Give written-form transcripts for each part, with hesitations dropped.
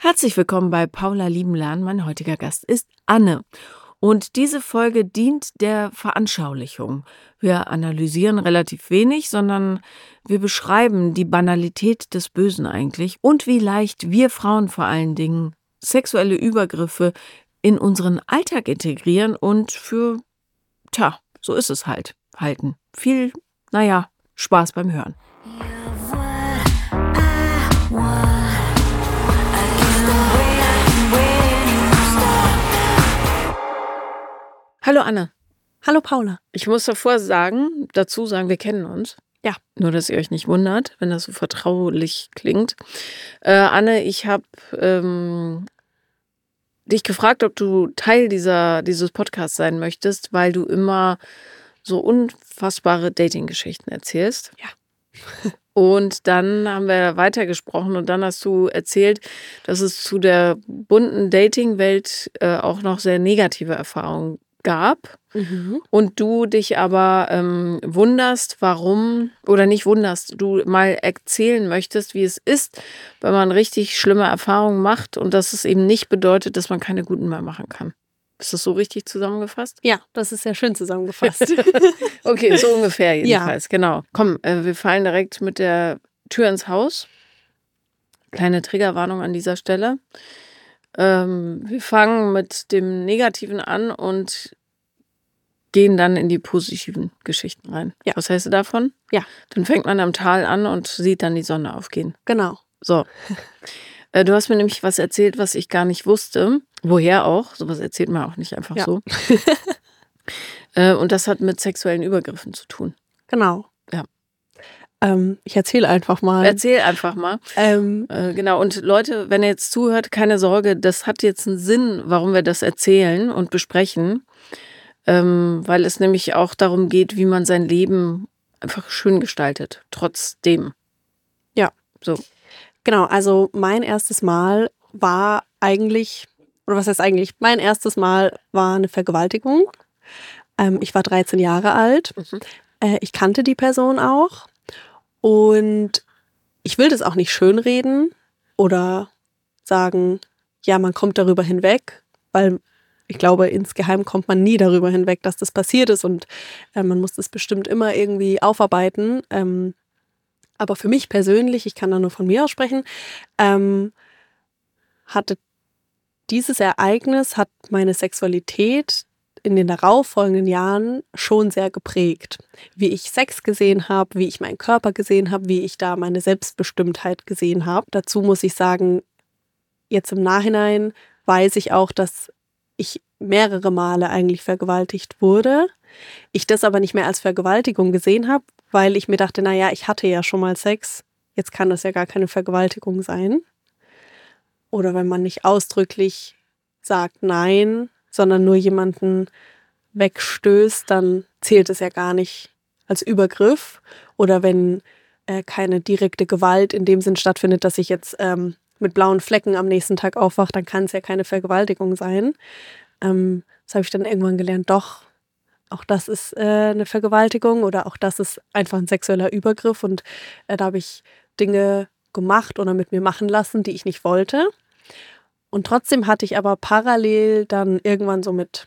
Herzlich willkommen bei Paula lieben lernen. Mein heutiger Gast ist Anne. Und diese Folge dient der Veranschaulichung. Wir analysieren relativ wenig, sondern wir beschreiben die Banalität des Bösen eigentlich und wie leicht wir Frauen vor allen Dingen sexuelle Übergriffe in unseren Alltag integrieren und so ist es halt, halten. Viel, Spaß beim Hören. Hallo Anne. Hallo Paula. Ich muss dazu sagen, wir kennen uns. Ja. Nur, dass ihr euch nicht wundert, wenn das so vertraulich klingt. Anne, ich habe dich gefragt, ob du Teil dieses Podcasts sein möchtest, weil du immer so unfassbare Dating-Geschichten erzählst. Ja. Und dann haben wir weitergesprochen und dann hast du erzählt, dass es zu der bunten Dating-Welt auch noch sehr negative Erfahrungen gab. Und du dich aber wunderst, warum, oder nicht wunderst, du mal erzählen möchtest, wie es ist, wenn man richtig schlimme Erfahrungen macht und dass es eben nicht bedeutet, dass man keine guten mehr machen kann. Ist das so richtig zusammengefasst? Ja, das ist sehr schön zusammengefasst. Okay, so ungefähr jedenfalls, genau. Komm, wir fallen direkt mit der Tür ins Haus. Kleine Triggerwarnung an dieser Stelle. Wir fangen mit dem Negativen an und gehen dann in die positiven Geschichten rein. Ja. Was hältst du davon? Ja. Dann fängt man am Tal an und sieht dann die Sonne aufgehen. Genau. So. Du hast mir nämlich was erzählt, was ich gar nicht wusste. Woher auch? Sowas erzählt man auch nicht einfach so. Und das hat mit sexuellen Übergriffen zu tun. Genau. Ja. Ich erzähle einfach mal. Erzähl einfach mal. Genau. Und Leute, wenn ihr jetzt zuhört, keine Sorge, das hat jetzt einen Sinn, warum wir das erzählen und besprechen. Weil es nämlich auch darum geht, wie man sein Leben einfach schön gestaltet, trotzdem. Ja. So. Genau, also mein erstes Mal war eigentlich, oder was heißt eigentlich, mein erstes Mal war eine Vergewaltigung. Ich war 13 Jahre alt. Ich kannte die Person auch. Und ich will das auch nicht schönreden oder sagen, ja, man kommt darüber hinweg, weil ich glaube, insgeheim kommt man nie darüber hinweg, dass das passiert ist und man muss das bestimmt immer irgendwie aufarbeiten. Aber für mich persönlich, ich kann da nur von mir aus sprechen, hatte dieses Ereignis hat meine Sexualität in den darauffolgenden Jahren schon sehr geprägt. Wie ich Sex gesehen habe, wie ich meinen Körper gesehen habe, wie ich da meine Selbstbestimmtheit gesehen habe. Dazu muss ich sagen, jetzt im Nachhinein weiß ich auch, dass ich mehrere Male eigentlich vergewaltigt wurde. Ich das aber nicht mehr als Vergewaltigung gesehen habe, weil ich mir dachte, naja, ich hatte ja schon mal Sex, jetzt kann das ja gar keine Vergewaltigung sein. Oder wenn man nicht ausdrücklich sagt nein, sondern nur jemanden wegstößt, dann zählt es ja gar nicht als Übergriff. Oder wenn keine direkte Gewalt in dem Sinn stattfindet, dass ich jetzt mit blauen Flecken am nächsten Tag aufwache, dann kann es ja keine Vergewaltigung sein. Das habe ich dann irgendwann gelernt, doch, auch das ist eine Vergewaltigung oder auch das ist einfach ein sexueller Übergriff. Und da habe ich Dinge gemacht oder mit mir machen lassen, die ich nicht wollte. Und trotzdem hatte ich aber parallel dann irgendwann so mit...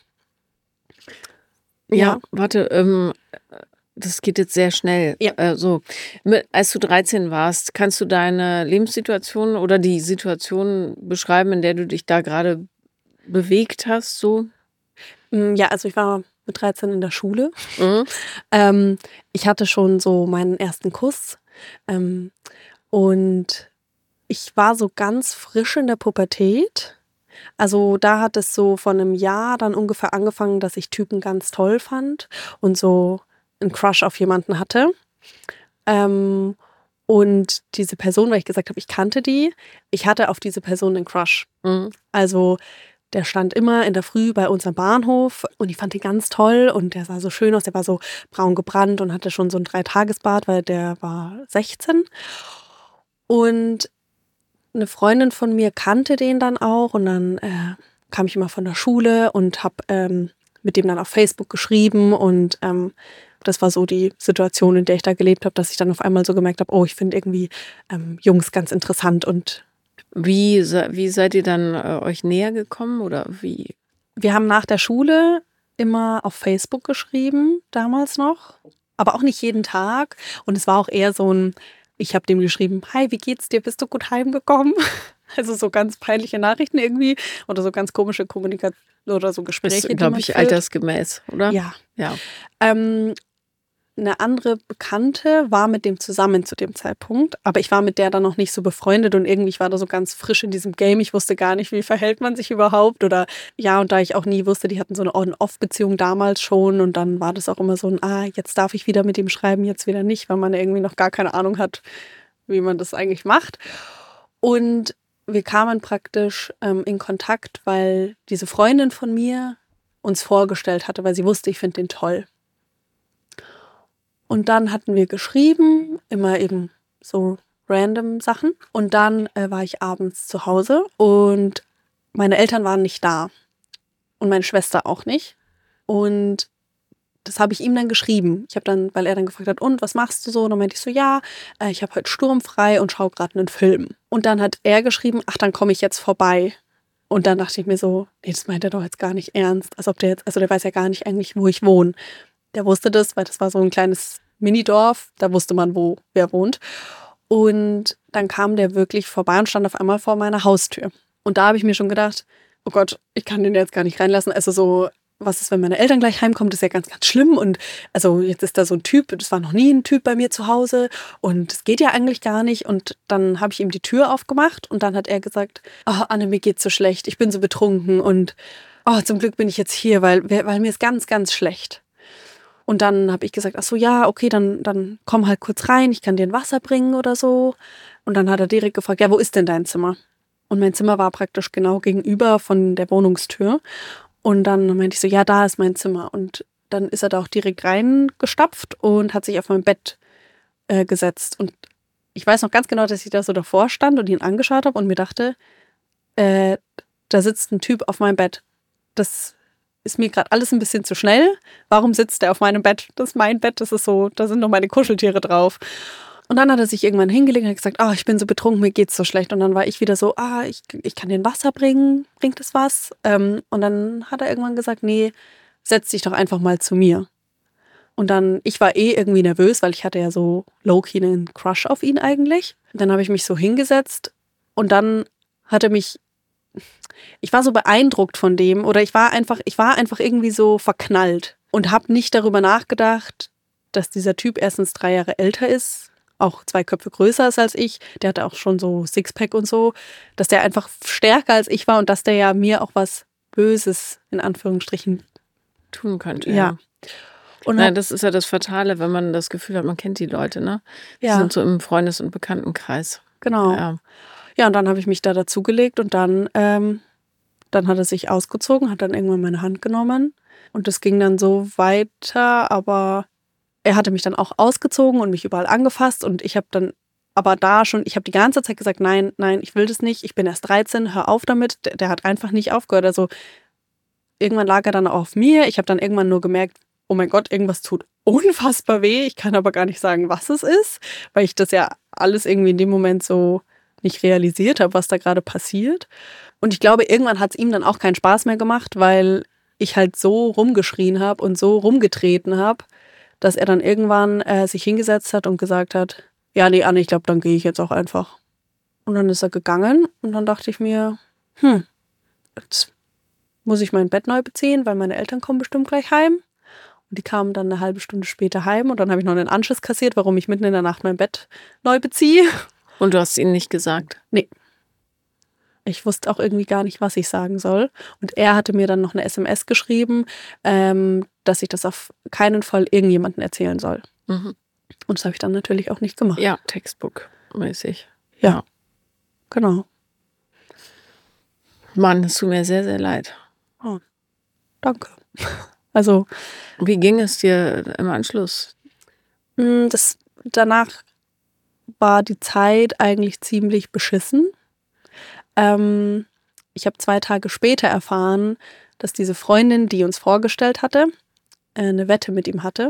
Ja, warte, das geht jetzt sehr schnell. Ja. Als du 13 warst, kannst du deine Lebenssituation oder die Situation beschreiben, in der du dich da gerade bewegt hast? So? Ja, also ich war mit 13 in der Schule. Ich hatte schon so meinen ersten Kuss. Und ich war so ganz frisch in der Pubertät. Also da hat es so von einem Jahr dann ungefähr angefangen, dass ich Typen ganz toll fand und so einen Crush auf jemanden hatte. Und diese Person, weil ich gesagt habe, ich kannte die, ich hatte auf diese Person einen Crush. Also der stand immer in der Früh bei uns am Bahnhof und ich fand ihn ganz toll und der sah so schön aus, der war so braun gebrannt und hatte schon so ein 3-Tages-Bad, weil der war 16. Und eine Freundin von mir kannte den dann auch und dann kam ich immer von der Schule und habe mit dem dann auf Facebook geschrieben und das war so die Situation, in der ich da gelebt habe, dass ich dann auf einmal so gemerkt habe, oh, ich finde irgendwie Jungs ganz interessant und Wie seid ihr dann euch näher gekommen oder wie? Wir haben nach der Schule immer auf Facebook geschrieben, damals noch, aber auch nicht jeden Tag. Und es war auch eher so ich habe dem geschrieben, hi, wie geht's dir? Bist du gut heimgekommen? Also so ganz peinliche Nachrichten irgendwie oder so ganz komische Kommunikation oder so Gespräche, Ist, glaube ich, altersgemäß, oder? Ja. Ja. Eine andere Bekannte war mit dem zusammen zu dem Zeitpunkt, aber ich war mit der dann noch nicht so befreundet und irgendwie ich war da so ganz frisch in diesem Game. Ich wusste gar nicht, wie verhält man sich überhaupt oder ja, und da ich auch nie wusste, die hatten so eine On-Off-Beziehung damals schon und dann war das auch immer so jetzt darf ich wieder mit ihm schreiben, jetzt wieder nicht, weil man irgendwie noch gar keine Ahnung hat, wie man das eigentlich macht. Und wir kamen praktisch in Kontakt, weil diese Freundin von mir uns vorgestellt hatte, weil sie wusste, ich finde den toll. Und dann hatten wir geschrieben, immer eben so random Sachen. Und dann war ich abends zu Hause und meine Eltern waren nicht da. Und meine Schwester auch nicht. Und das habe ich ihm dann geschrieben. Ich habe dann, weil er dann gefragt hat, und was machst du so? Und dann meinte ich so, ja, ich habe heute sturmfrei und schaue gerade einen Film. Und dann hat er geschrieben, ach, dann komme ich jetzt vorbei. Und dann dachte ich mir so, nee, das meint er doch jetzt gar nicht ernst. Als ob der jetzt, also der weiß ja gar nicht eigentlich, wo ich wohne. Der wusste das, weil das war so ein kleines Minidorf. Da wusste man, wo wer wohnt. Und dann kam der wirklich vorbei und stand auf einmal vor meiner Haustür. Und da habe ich mir schon gedacht, oh Gott, ich kann den jetzt gar nicht reinlassen. Also so, was ist, wenn meine Eltern gleich heimkommen? Das ist ja ganz, ganz schlimm. Und also jetzt ist da so ein Typ, das war noch nie ein Typ bei mir zu Hause. Und es geht ja eigentlich gar nicht. Und dann habe ich ihm die Tür aufgemacht und dann hat er gesagt, oh, Anne, mir geht's so schlecht. Ich bin so betrunken und oh, zum Glück bin ich jetzt hier, weil mir ist ganz, ganz schlecht. Und dann habe ich gesagt, ach so, ja, okay, dann komm halt kurz rein, ich kann dir ein Wasser bringen oder so. Und dann hat er direkt gefragt, ja, wo ist denn dein Zimmer? Und mein Zimmer war praktisch genau gegenüber von der Wohnungstür. Und dann meinte ich so, ja, da ist mein Zimmer. Und dann ist er da auch direkt reingestapft und hat sich auf mein Bett gesetzt. Und ich weiß noch ganz genau, dass ich da so davor stand und ihn angeschaut habe und mir dachte, da sitzt ein Typ auf meinem Bett. Das ist mir gerade alles ein bisschen zu schnell. Warum sitzt der auf meinem Bett? Das ist mein Bett, das ist so, da sind noch meine Kuscheltiere drauf. Und dann hat er sich irgendwann hingelegt und hat gesagt, ich bin so betrunken, mir geht's so schlecht. Und dann war ich wieder so, ich kann dir ein Wasser bringen, bringt das was? Und dann hat er irgendwann gesagt, nee, setz dich doch einfach mal zu mir. Und dann, ich war irgendwie nervös, weil ich hatte ja so low-key einen Crush auf ihn eigentlich. Und dann habe ich mich so hingesetzt und dann hat er mich, ich war so beeindruckt von dem oder ich war einfach irgendwie so verknallt und habe nicht darüber nachgedacht, dass dieser Typ erstens 3 Jahre älter ist, auch 2 Köpfe größer ist als ich, der hatte auch schon so Sixpack und so, dass der einfach stärker als ich war und dass der ja mir auch was Böses, in Anführungsstrichen, Tun könnte, ja. Und das ist ja das Fatale, wenn man das Gefühl hat, man kennt die Leute, ne? Die ja, sind so im Freundes- und Bekanntenkreis. genau. Ja. Ja, und dann habe ich mich da dazugelegt und dann hat er sich ausgezogen, hat dann irgendwann meine Hand genommen und das ging dann so weiter, aber er hatte mich dann auch ausgezogen und mich überall angefasst und ich habe dann aber ich habe die ganze Zeit gesagt, nein, ich will das nicht, ich bin erst 13, hör auf damit. Der hat einfach nicht aufgehört. Also irgendwann lag er dann auch auf mir. Ich habe dann irgendwann nur gemerkt, oh mein Gott, irgendwas tut unfassbar weh. Ich kann aber gar nicht sagen, was es ist, weil ich das ja alles irgendwie in dem Moment so nicht realisiert habe, was da gerade passiert. Und ich glaube, irgendwann hat es ihm dann auch keinen Spaß mehr gemacht, weil ich halt so rumgeschrien habe und so rumgetreten habe, dass er dann irgendwann sich hingesetzt hat und gesagt hat, ja, nee, Anne, ich glaube, dann gehe ich jetzt auch einfach. Und dann ist er gegangen und dann dachte ich mir, jetzt muss ich mein Bett neu beziehen, weil meine Eltern kommen bestimmt gleich heim. Und die kamen dann eine halbe Stunde später heim und dann habe ich noch einen Anschiss kassiert, warum ich mitten in der Nacht mein Bett neu beziehe. Und du hast es ihnen nicht gesagt? Nee. Ich wusste auch irgendwie gar nicht, was ich sagen soll. Und er hatte mir dann noch eine SMS geschrieben, dass ich das auf keinen Fall irgendjemandem erzählen soll. Mhm. Und das habe ich dann natürlich auch nicht gemacht. Ja, Textbook-mäßig. Ja, genau. Mann, es tut mir sehr, sehr leid. Oh, danke. Also, wie ging es dir im Anschluss? Danach war die Zeit eigentlich ziemlich beschissen. Ich habe 2 Tage später erfahren, dass diese Freundin, die uns vorgestellt hatte, eine Wette mit ihm hatte,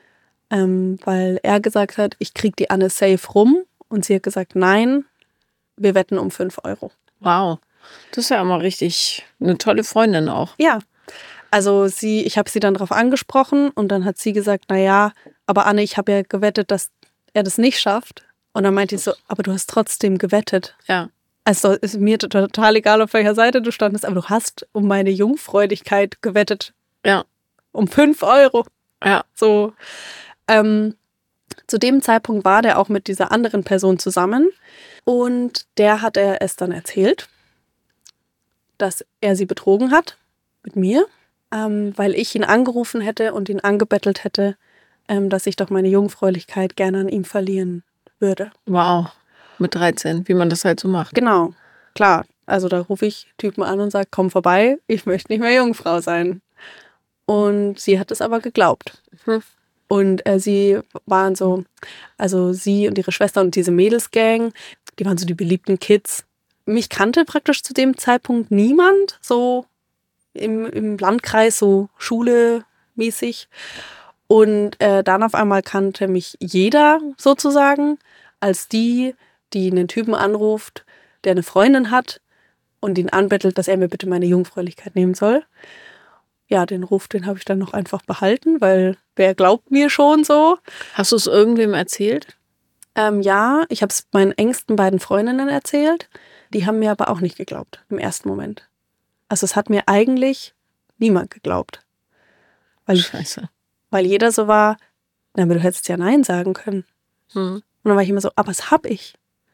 weil er gesagt hat, ich krieg die Anne safe rum und sie hat gesagt, nein, wir wetten um 5 Euro. Wow, das ist ja immer richtig eine tolle Freundin auch. Ja, also ich habe sie dann darauf angesprochen und dann hat sie gesagt, naja, aber Anne, ich habe ja gewettet, dass er das nicht schafft. Und dann meinte ich so, aber du hast trotzdem gewettet. Ja. Also ist mir total egal, auf welcher Seite du standest, aber du hast um meine Jungfräulichkeit gewettet. Ja. Um 5 Euro. Ja. So. Zu dem Zeitpunkt war der auch mit dieser anderen Person zusammen und der hat er es dann erzählt, dass er sie betrogen hat mit mir, weil ich ihn angerufen hätte und ihn angebettelt hätte, dass ich doch meine Jungfräulichkeit gerne an ihm verlieren würde. Wow, mit 13, wie man das halt so macht. Genau, klar. Also da rufe ich Typen an und sage, komm vorbei, ich möchte nicht mehr Jungfrau sein. Und sie hat es aber geglaubt. Und sie waren so, also sie und ihre Schwester und diese Mädelsgang, die waren so die beliebten Kids. Mich kannte praktisch zu dem Zeitpunkt niemand, so im Landkreis, so Schule-mäßig. Und dann auf einmal kannte mich jeder sozusagen als die einen Typen anruft, der eine Freundin hat und ihn anbettelt, dass er mir bitte meine Jungfräulichkeit nehmen soll. Ja, den Ruf, den habe ich dann noch einfach behalten, weil wer glaubt mir schon so? Hast du es irgendwem erzählt? Ja, ich habe es meinen engsten beiden Freundinnen erzählt. Die haben mir aber auch nicht geglaubt im ersten Moment. Also es hat mir eigentlich niemand geglaubt. Scheiße. Weil jeder so war, na, aber du hättest ja Nein sagen können. Und dann war ich immer so, aber was hab ich?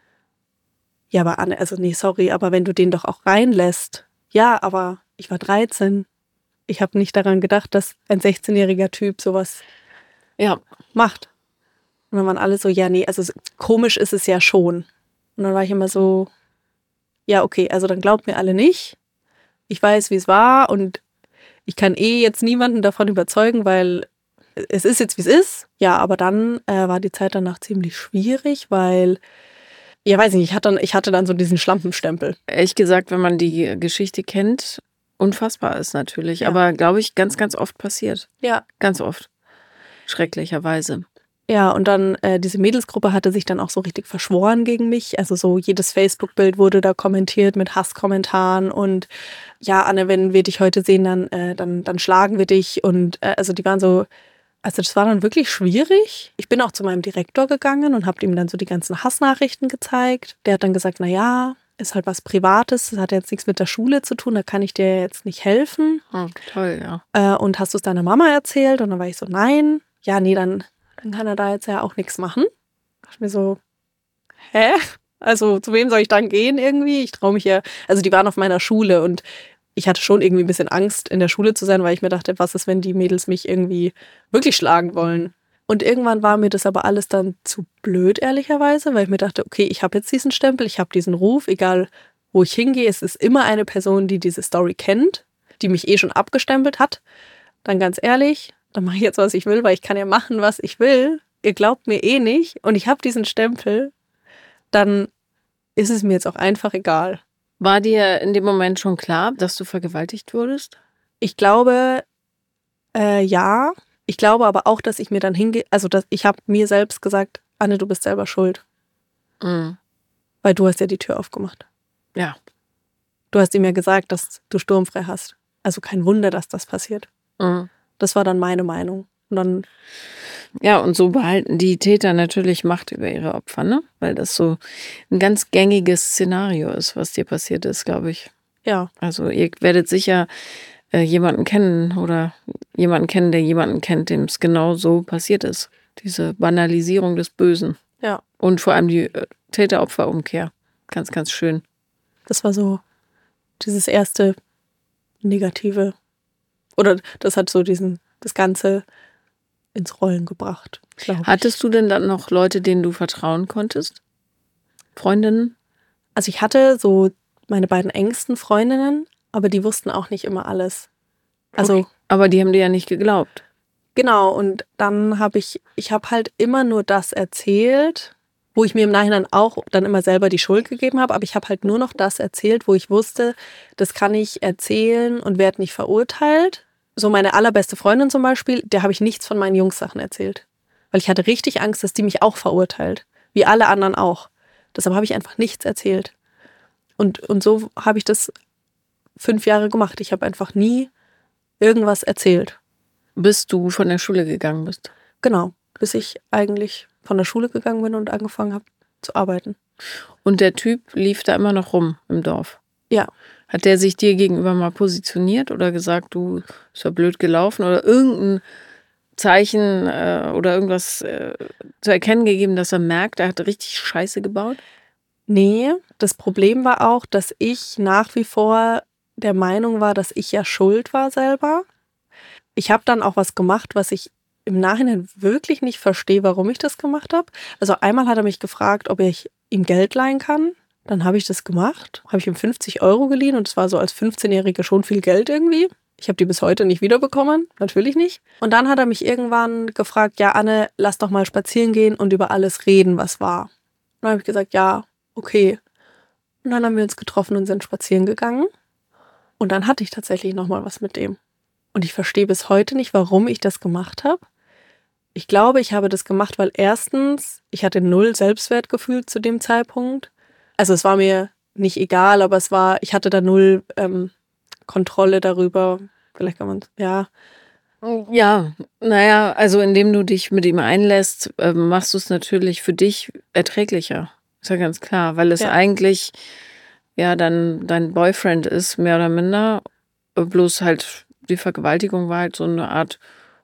Ja, aber Anne, also nee, sorry, aber wenn du den doch auch reinlässt. Ja, aber ich war 13. Ich habe nicht daran gedacht, dass ein 16-jähriger Typ sowas macht. Und dann waren alle so, ja, nee, also komisch ist es ja schon. Und dann war ich immer so, ja, okay, also dann glaubt mir alle nicht. Ich weiß, wie es war und ich kann jetzt niemanden davon überzeugen, weil es ist jetzt, wie es ist. Ja, aber dann war die Zeit danach ziemlich schwierig, weil, ja, weiß nicht, ich hatte dann so diesen Schlampenstempel. Ehrlich gesagt, wenn man die Geschichte kennt, unfassbar ist natürlich. Ja. Aber, glaube ich, ganz, ganz oft passiert. Ja. Ganz oft. Schrecklicherweise. Ja, und dann diese Mädelsgruppe hatte sich dann auch so richtig verschworen gegen mich. Also so jedes Facebook-Bild wurde da kommentiert mit Hasskommentaren und ja, Anne, wenn wir dich heute sehen, dann schlagen wir dich. Und also die waren so, also das war dann wirklich schwierig. Ich bin auch zu meinem Direktor gegangen und habe ihm dann so die ganzen Hassnachrichten gezeigt. Der hat dann gesagt, naja, ist halt was Privates, das hat jetzt nichts mit der Schule zu tun, da kann ich dir jetzt nicht helfen. Oh, toll, ja. Und hast du es deiner Mama erzählt? Und dann war ich so, nein. Ja, nee, dann kann er da jetzt ja auch nichts machen. Da dachte ich mir so, hä? Also zu wem soll ich dann gehen irgendwie? Ich traue mich ja, also die waren auf meiner Schule und ich hatte schon irgendwie ein bisschen Angst, in der Schule zu sein, weil ich mir dachte, was ist, wenn die Mädels mich irgendwie wirklich schlagen wollen? Und irgendwann war mir das aber alles dann zu blöd, ehrlicherweise, weil ich mir dachte, okay, ich habe jetzt diesen Stempel, ich habe diesen Ruf, egal wo ich hingehe, es ist immer eine Person, die diese Story kennt, die mich schon abgestempelt hat. Dann ganz ehrlich, dann mache ich jetzt, was ich will, weil ich kann ja machen, was ich will. Ihr glaubt mir nicht und ich habe diesen Stempel, dann ist es mir jetzt auch einfach egal. War dir in dem Moment schon klar, dass du vergewaltigt wurdest? Ich glaube, ja. Ich glaube aber auch, dass ich mir dann ich habe mir selbst gesagt, Anne, du bist selber schuld. Mhm. Weil du hast ja die Tür aufgemacht. Ja. Du hast ihm ja gesagt, dass du sturmfrei hast. Also kein Wunder, dass das passiert. Mhm. Das war dann meine Meinung. Und dann ja, und so behalten die Täter natürlich Macht über ihre Opfer, ne? Weil das so ein ganz gängiges Szenario ist, was dir passiert ist, glaube ich. Ja. Also ihr werdet sicher jemanden kennen oder jemanden kennen, der jemanden kennt, dem es genau so passiert ist. Diese Banalisierung des Bösen. Ja. Und vor allem die Täter-Opfer-Umkehr. Ganz, ganz schön. Das war so dieses erste Negative. Oder das hat so das Ganze ins Rollen gebracht, glaube ich. Hattest du denn dann noch Leute, denen du vertrauen konntest? Freundinnen? Also ich hatte so meine beiden engsten Freundinnen, aber die wussten auch nicht immer alles. Also, okay. Aber die haben dir ja nicht geglaubt. Genau, und dann habe ich halt immer nur das erzählt, wo ich mir im Nachhinein auch dann immer selber die Schuld gegeben habe, aber ich habe halt nur noch das erzählt, wo ich wusste, das kann ich erzählen und werde nicht verurteilt. So meine allerbeste Freundin zum Beispiel, der habe ich nichts von meinen Jungs-Sachen erzählt. Weil ich hatte richtig Angst, dass die mich auch verurteilt. Wie alle anderen auch. Deshalb habe ich einfach nichts erzählt. Und so habe ich das 5 Jahre gemacht. Ich habe einfach nie irgendwas erzählt. Bis du von der Schule gegangen bist. Genau, bis ich eigentlich von der Schule gegangen bin und angefangen habe zu arbeiten. Und der Typ lief da immer noch rum im Dorf? Ja. Hat der sich dir gegenüber mal positioniert oder gesagt, du, ist ja blöd gelaufen oder irgendein Zeichen oder irgendwas zu erkennen gegeben, dass er merkt, er hat richtig Scheiße gebaut? Nee, das Problem war auch, dass ich nach wie vor der Meinung war, dass ich ja schuld war selber. Ich habe dann auch was gemacht, was ich im Nachhinein wirklich nicht verstehe, warum ich das gemacht habe. Also einmal hat er mich gefragt, ob ich ihm Geld leihen kann. Dann habe ich das gemacht, habe ich ihm 50 Euro geliehen und das war so als 15-Jährige schon viel Geld irgendwie. Ich habe die bis heute nicht wiederbekommen, natürlich nicht. Und dann hat er mich irgendwann gefragt, ja Anne, lass doch mal spazieren gehen und über alles reden, was war. Und dann habe ich gesagt, ja, okay. Und dann haben wir uns getroffen und sind spazieren gegangen. Und dann hatte ich tatsächlich nochmal was mit dem. Und ich verstehe bis heute nicht, warum ich das gemacht habe. Ich glaube, ich habe das gemacht, weil erstens, ich hatte 0 Selbstwertgefühl zu dem Zeitpunkt. Also es war mir nicht egal, aber ich hatte da 0 Kontrolle darüber. Vielleicht kann man, ja. Ja, naja, also indem du dich mit ihm einlässt, machst du es natürlich für dich erträglicher. Ist ja ganz klar, weil es eigentlich ja dann dein Boyfriend ist, mehr oder minder. Bloß halt die Vergewaltigung war halt so eine Art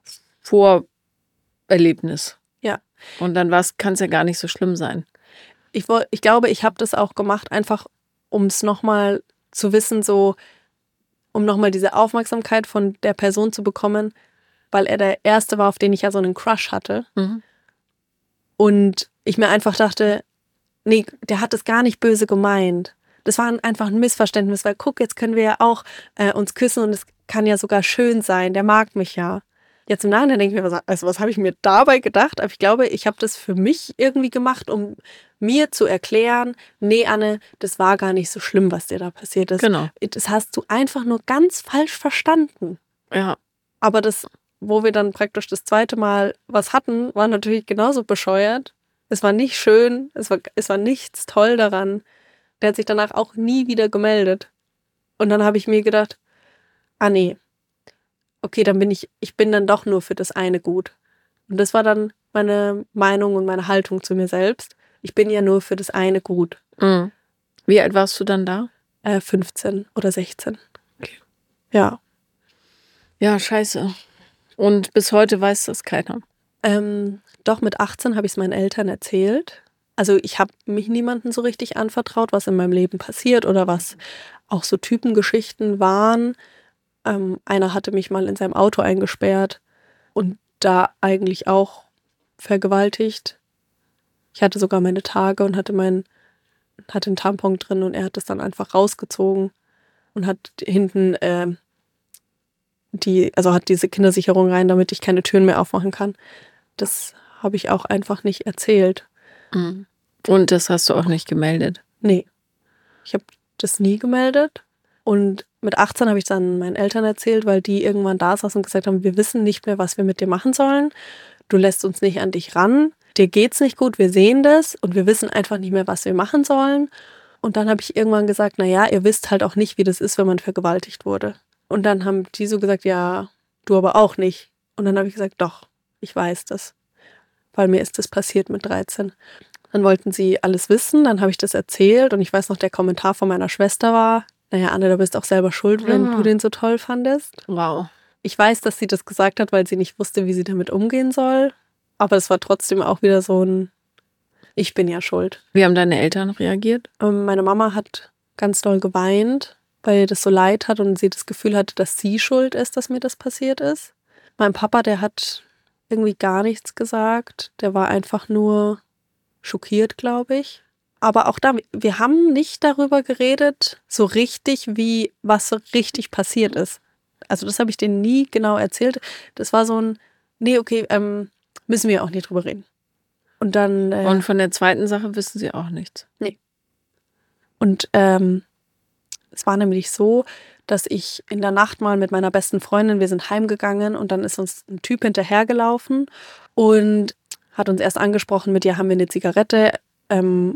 Vorerlebnis. Ja. Und dann kann es ja gar nicht so schlimm sein. Ich glaube, ich habe das auch gemacht, einfach um es nochmal zu wissen, so um nochmal diese Aufmerksamkeit von der Person zu bekommen, weil er der Erste war, auf den ich ja so einen Crush hatte. Mhm. Und ich mir einfach dachte, nee, der hat es gar nicht böse gemeint. Das war einfach ein Missverständnis, weil guck, jetzt können wir ja auch uns küssen und es kann ja sogar schön sein, der mag mich ja. Jetzt im Nachhinein denke ich mir, was habe ich mir dabei gedacht? Aber ich glaube, ich habe das für mich irgendwie gemacht, um mir zu erklären, nee, Anne, das war gar nicht so schlimm, was dir da passiert ist. Genau. Das hast du einfach nur ganz falsch verstanden. Ja. Aber das, wo wir dann praktisch das zweite Mal was hatten, war natürlich genauso bescheuert. Es war nicht schön, es war nichts toll daran. Der hat sich danach auch nie wieder gemeldet. Und dann habe ich mir gedacht, nee, okay, dann ich bin dann doch nur für das eine gut. Und das war dann meine Meinung und meine Haltung zu mir selbst. Ich bin ja nur für das eine gut. Mhm. Wie alt warst du dann da? 15 oder 16. Okay. Ja. Ja, scheiße. Und bis heute weiß das keiner. Doch, mit 18 habe ich es meinen Eltern erzählt. Also ich habe mich niemandem so richtig anvertraut, was in meinem Leben passiert oder was auch so Typengeschichten waren. Einer hatte mich mal in seinem Auto eingesperrt und da eigentlich auch vergewaltigt. Ich hatte sogar meine Tage und hatte einen Tampon drin und er hat es dann einfach rausgezogen und hat hinten hat diese Kindersicherung rein, damit ich keine Türen mehr aufmachen kann. Das habe ich auch einfach nicht erzählt. Mhm. Und das hast du auch nicht gemeldet? Nee, ich habe das nie gemeldet. Und mit 18 habe ich dann meinen Eltern erzählt, weil die irgendwann da saßen und gesagt haben, wir wissen nicht mehr, was wir mit dir machen sollen. Du lässt uns nicht an dich ran. Dir geht's nicht gut, wir sehen das und wir wissen einfach nicht mehr, was wir machen sollen. Und dann habe ich irgendwann gesagt, naja, ihr wisst halt auch nicht, wie das ist, wenn man vergewaltigt wurde. Und dann haben die so gesagt, ja, du aber auch nicht. Und dann habe ich gesagt, doch, ich weiß das. Weil mir ist das passiert mit 13. Dann wollten sie alles wissen, dann habe ich das erzählt und ich weiß noch, der Kommentar von meiner Schwester war, naja, Anne, du bist auch selber schuld, wenn du den so toll fandest. Wow. Ich weiß, dass sie das gesagt hat, weil sie nicht wusste, wie sie damit umgehen soll. Aber es war trotzdem auch wieder so ein, ich bin ja schuld. Wie haben deine Eltern reagiert? Meine Mama hat ganz doll geweint, weil ihr das so leid hat und sie das Gefühl hatte, dass sie schuld ist, dass mir das passiert ist. Mein Papa, der hat irgendwie gar nichts gesagt. Der war einfach nur schockiert, glaube ich. Aber auch da, wir haben nicht darüber geredet, so richtig, was so richtig passiert ist. Also das habe ich denen nie genau erzählt. Das war so ein, nee, okay, müssen wir auch nicht drüber reden. Und dann... Und von der zweiten Sache wissen sie auch nichts? Nee. Und es war nämlich so, dass ich in der Nacht mal mit meiner besten Freundin, wir sind heimgegangen und dann ist uns ein Typ hinterhergelaufen und hat uns erst angesprochen mit, ja, haben wir eine Zigarette?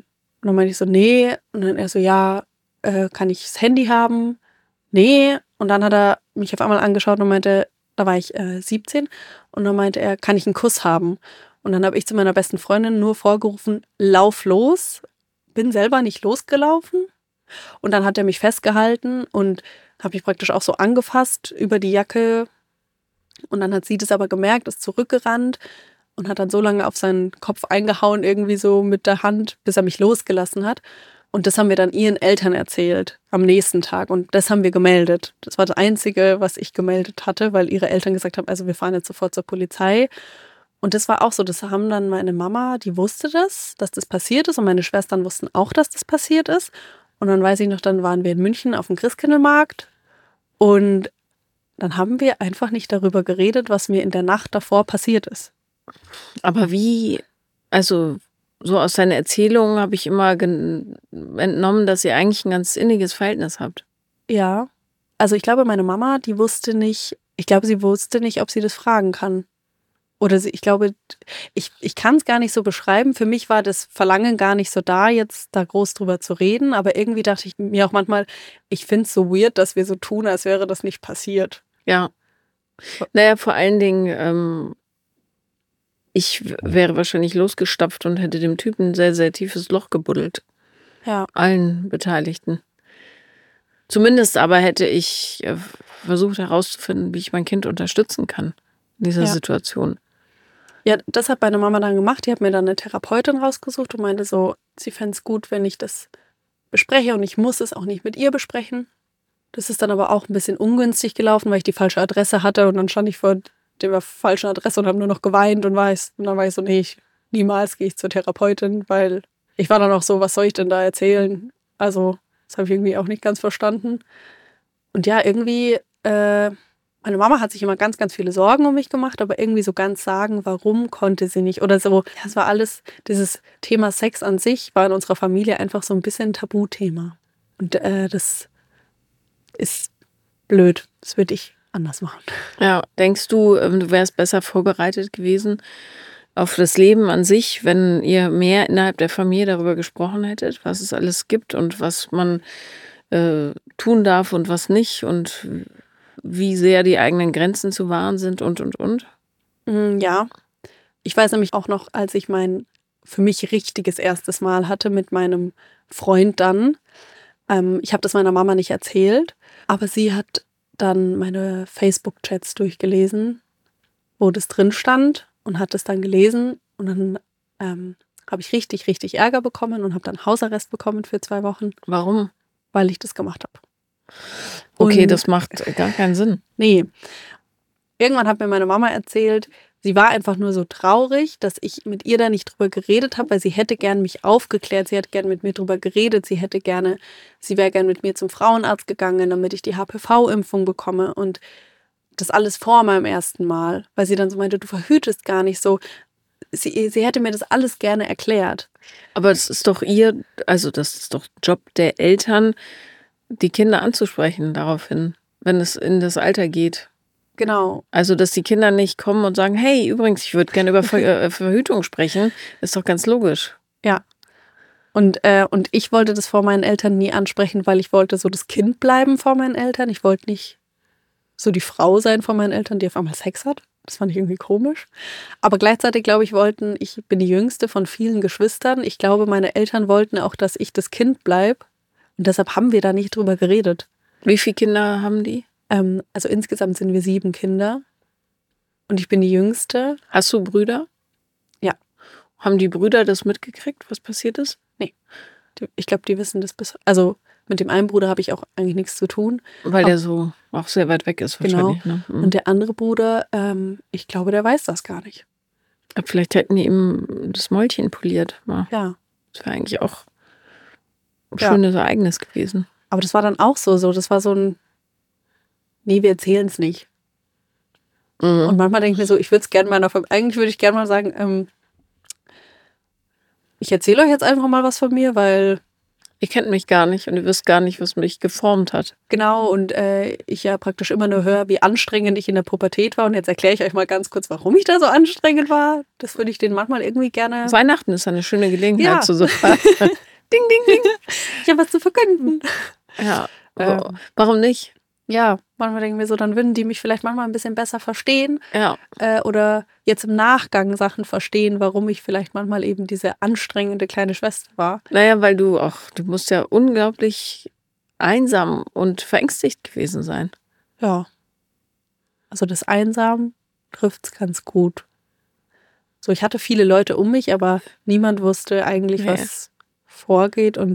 Und dann meinte ich so, nee. Und dann er so, ja, kann ich das Handy haben? Nee. Und dann hat er mich auf einmal angeschaut und meinte, da war ich 17. Und dann meinte er, kann ich einen Kuss haben? Und dann habe ich zu meiner besten Freundin nur vorgerufen, lauf los. Bin selber nicht losgelaufen. Und dann hat er mich festgehalten und habe mich praktisch auch so angefasst über die Jacke. Und dann hat sie das aber gemerkt, ist zurückgerannt und hat dann so lange auf seinen Kopf eingehauen, irgendwie so mit der Hand, bis er mich losgelassen hat. Und das haben wir dann ihren Eltern erzählt am nächsten Tag. Und das haben wir gemeldet. Das war das Einzige, was ich gemeldet hatte, weil ihre Eltern gesagt haben, also wir fahren jetzt sofort zur Polizei. Und das war auch so, das haben dann meine Mama, die wusste das, dass das passiert ist. Und meine Schwestern wussten auch, dass das passiert ist. Und dann weiß ich noch, dann waren wir in München auf dem Christkindlmarkt. Und dann haben wir einfach nicht darüber geredet, was mir in der Nacht davor passiert ist. Aber wie, also so aus deiner Erzählung habe ich immer entnommen, dass ihr eigentlich ein ganz inniges Verhältnis habt. Ja, also ich glaube, meine Mama, die wusste nicht, sie wusste nicht, ob sie das fragen kann. Oder ich glaube, ich kann es gar nicht so beschreiben. Für mich war das Verlangen gar nicht so da, jetzt da groß drüber zu reden. Aber irgendwie dachte ich mir auch manchmal, ich finde es so weird, dass wir so tun, als wäre das nicht passiert. Ja. Naja, vor allen Dingen, ich wäre wahrscheinlich losgestapft und hätte dem Typen ein sehr, sehr tiefes Loch gebuddelt. Ja. Allen Beteiligten. Zumindest aber hätte ich versucht herauszufinden, wie ich mein Kind unterstützen kann in dieser Situation. Ja, das hat meine Mama dann gemacht. Die hat mir dann eine Therapeutin rausgesucht und meinte so, sie fände es gut, wenn ich das bespreche und ich muss es auch nicht mit ihr besprechen. Das ist dann aber auch ein bisschen ungünstig gelaufen, weil ich die falsche Adresse hatte und dann stand ich vor der falschen Adresse und habe nur noch geweint und dann war ich so, nee, niemals gehe ich zur Therapeutin, weil ich war dann auch so, was soll ich denn da erzählen? Also, das habe ich irgendwie auch nicht ganz verstanden. Und ja, irgendwie, meine Mama hat sich immer ganz, ganz viele Sorgen um mich gemacht, aber irgendwie so ganz sagen, warum konnte sie nicht oder so. Ja, es war alles, dieses Thema Sex an sich war in unserer Familie einfach so ein bisschen ein Tabuthema. Und das ist blöd. Das würde ich anders machen. Ja, denkst du, du wärst besser vorbereitet gewesen auf das Leben an sich, wenn ihr mehr innerhalb der Familie darüber gesprochen hättet, was es alles gibt und was man tun darf und was nicht und wie sehr die eigenen Grenzen zu wahren sind und? Ja, ich weiß nämlich auch noch, als ich mein für mich richtiges erstes Mal hatte mit meinem Freund dann. Ich habe das meiner Mama nicht erzählt, aber sie hat dann meine Facebook-Chats durchgelesen, wo das drin stand und hat es dann gelesen und dann habe ich richtig, richtig Ärger bekommen und habe dann Hausarrest bekommen für 2 Wochen. Warum? Weil ich das gemacht habe. Okay, das macht gar keinen Sinn. Nee. Irgendwann hat mir meine Mama erzählt, sie war einfach nur so traurig, dass ich mit ihr da nicht drüber geredet habe, weil sie hätte gern mich aufgeklärt, sie hätte gern mit mir drüber geredet, sie wäre gern mit mir zum Frauenarzt gegangen, damit ich die HPV-Impfung bekomme und das alles vor meinem ersten Mal, weil sie dann so meinte, du verhütest gar nicht so. Sie hätte mir das alles gerne erklärt. Aber das ist doch das ist doch Job der Eltern, die Kinder anzusprechen daraufhin, wenn es in das Alter geht. Genau. Also, dass die Kinder nicht kommen und sagen, hey, übrigens, ich würde gerne über Verhütung sprechen, ist doch ganz logisch. Ja. Und ich wollte das vor meinen Eltern nie ansprechen, weil ich wollte so das Kind bleiben vor meinen Eltern. Ich wollte nicht so die Frau sein vor meinen Eltern, die auf einmal Sex hat. Das fand ich irgendwie komisch. Aber gleichzeitig, glaube ich, ich bin die jüngste von vielen Geschwistern. Ich glaube, meine Eltern wollten auch, dass ich das Kind bleibe. Und deshalb haben wir da nicht drüber geredet. Wie viele Kinder haben die? Also insgesamt sind wir 7 Kinder. Und ich bin die Jüngste. Hast du Brüder? Ja. Haben die Brüder das mitgekriegt, was passiert ist? Nee. Ich glaube, die wissen das also mit dem einen Bruder habe ich auch eigentlich nichts zu tun. Weil der so auch sehr weit weg ist wahrscheinlich. Genau. Ne? Mhm. Und der andere Bruder, ich glaube, der weiß das gar nicht. Aber vielleicht hätten die ihm das Mäulchen poliert. Ja. Das wäre eigentlich auch ein schönes Ereignis gewesen. Aber das war dann auch so. Das war so ein, nee, wir erzählen es nicht. Mhm. Und manchmal denke ich mir so, eigentlich würde ich gerne mal sagen, ich erzähle euch jetzt einfach mal was von mir, weil ihr kennt mich gar nicht und ihr wisst gar nicht, was mich geformt hat. Genau, und ich ja praktisch immer nur höre, wie anstrengend ich in der Pubertät war. Und jetzt erkläre ich euch mal ganz kurz, warum ich da so anstrengend war. Das würde ich denen manchmal irgendwie gerne... Weihnachten ist eine schöne Gelegenheit zu sagen. Ding, ding, ding. Ich habe was zu verkünden. Ja, warum nicht? Ja, manchmal denken wir so, dann würden die mich vielleicht manchmal ein bisschen besser verstehen. Ja. Oder jetzt im Nachgang Sachen verstehen, warum ich vielleicht manchmal eben diese anstrengende kleine Schwester war. Naja, weil du musst ja unglaublich einsam und verängstigt gewesen sein. Ja. Also das Einsam trifft es ganz gut. So, ich hatte viele Leute um mich, aber niemand wusste eigentlich, was vorgeht. Und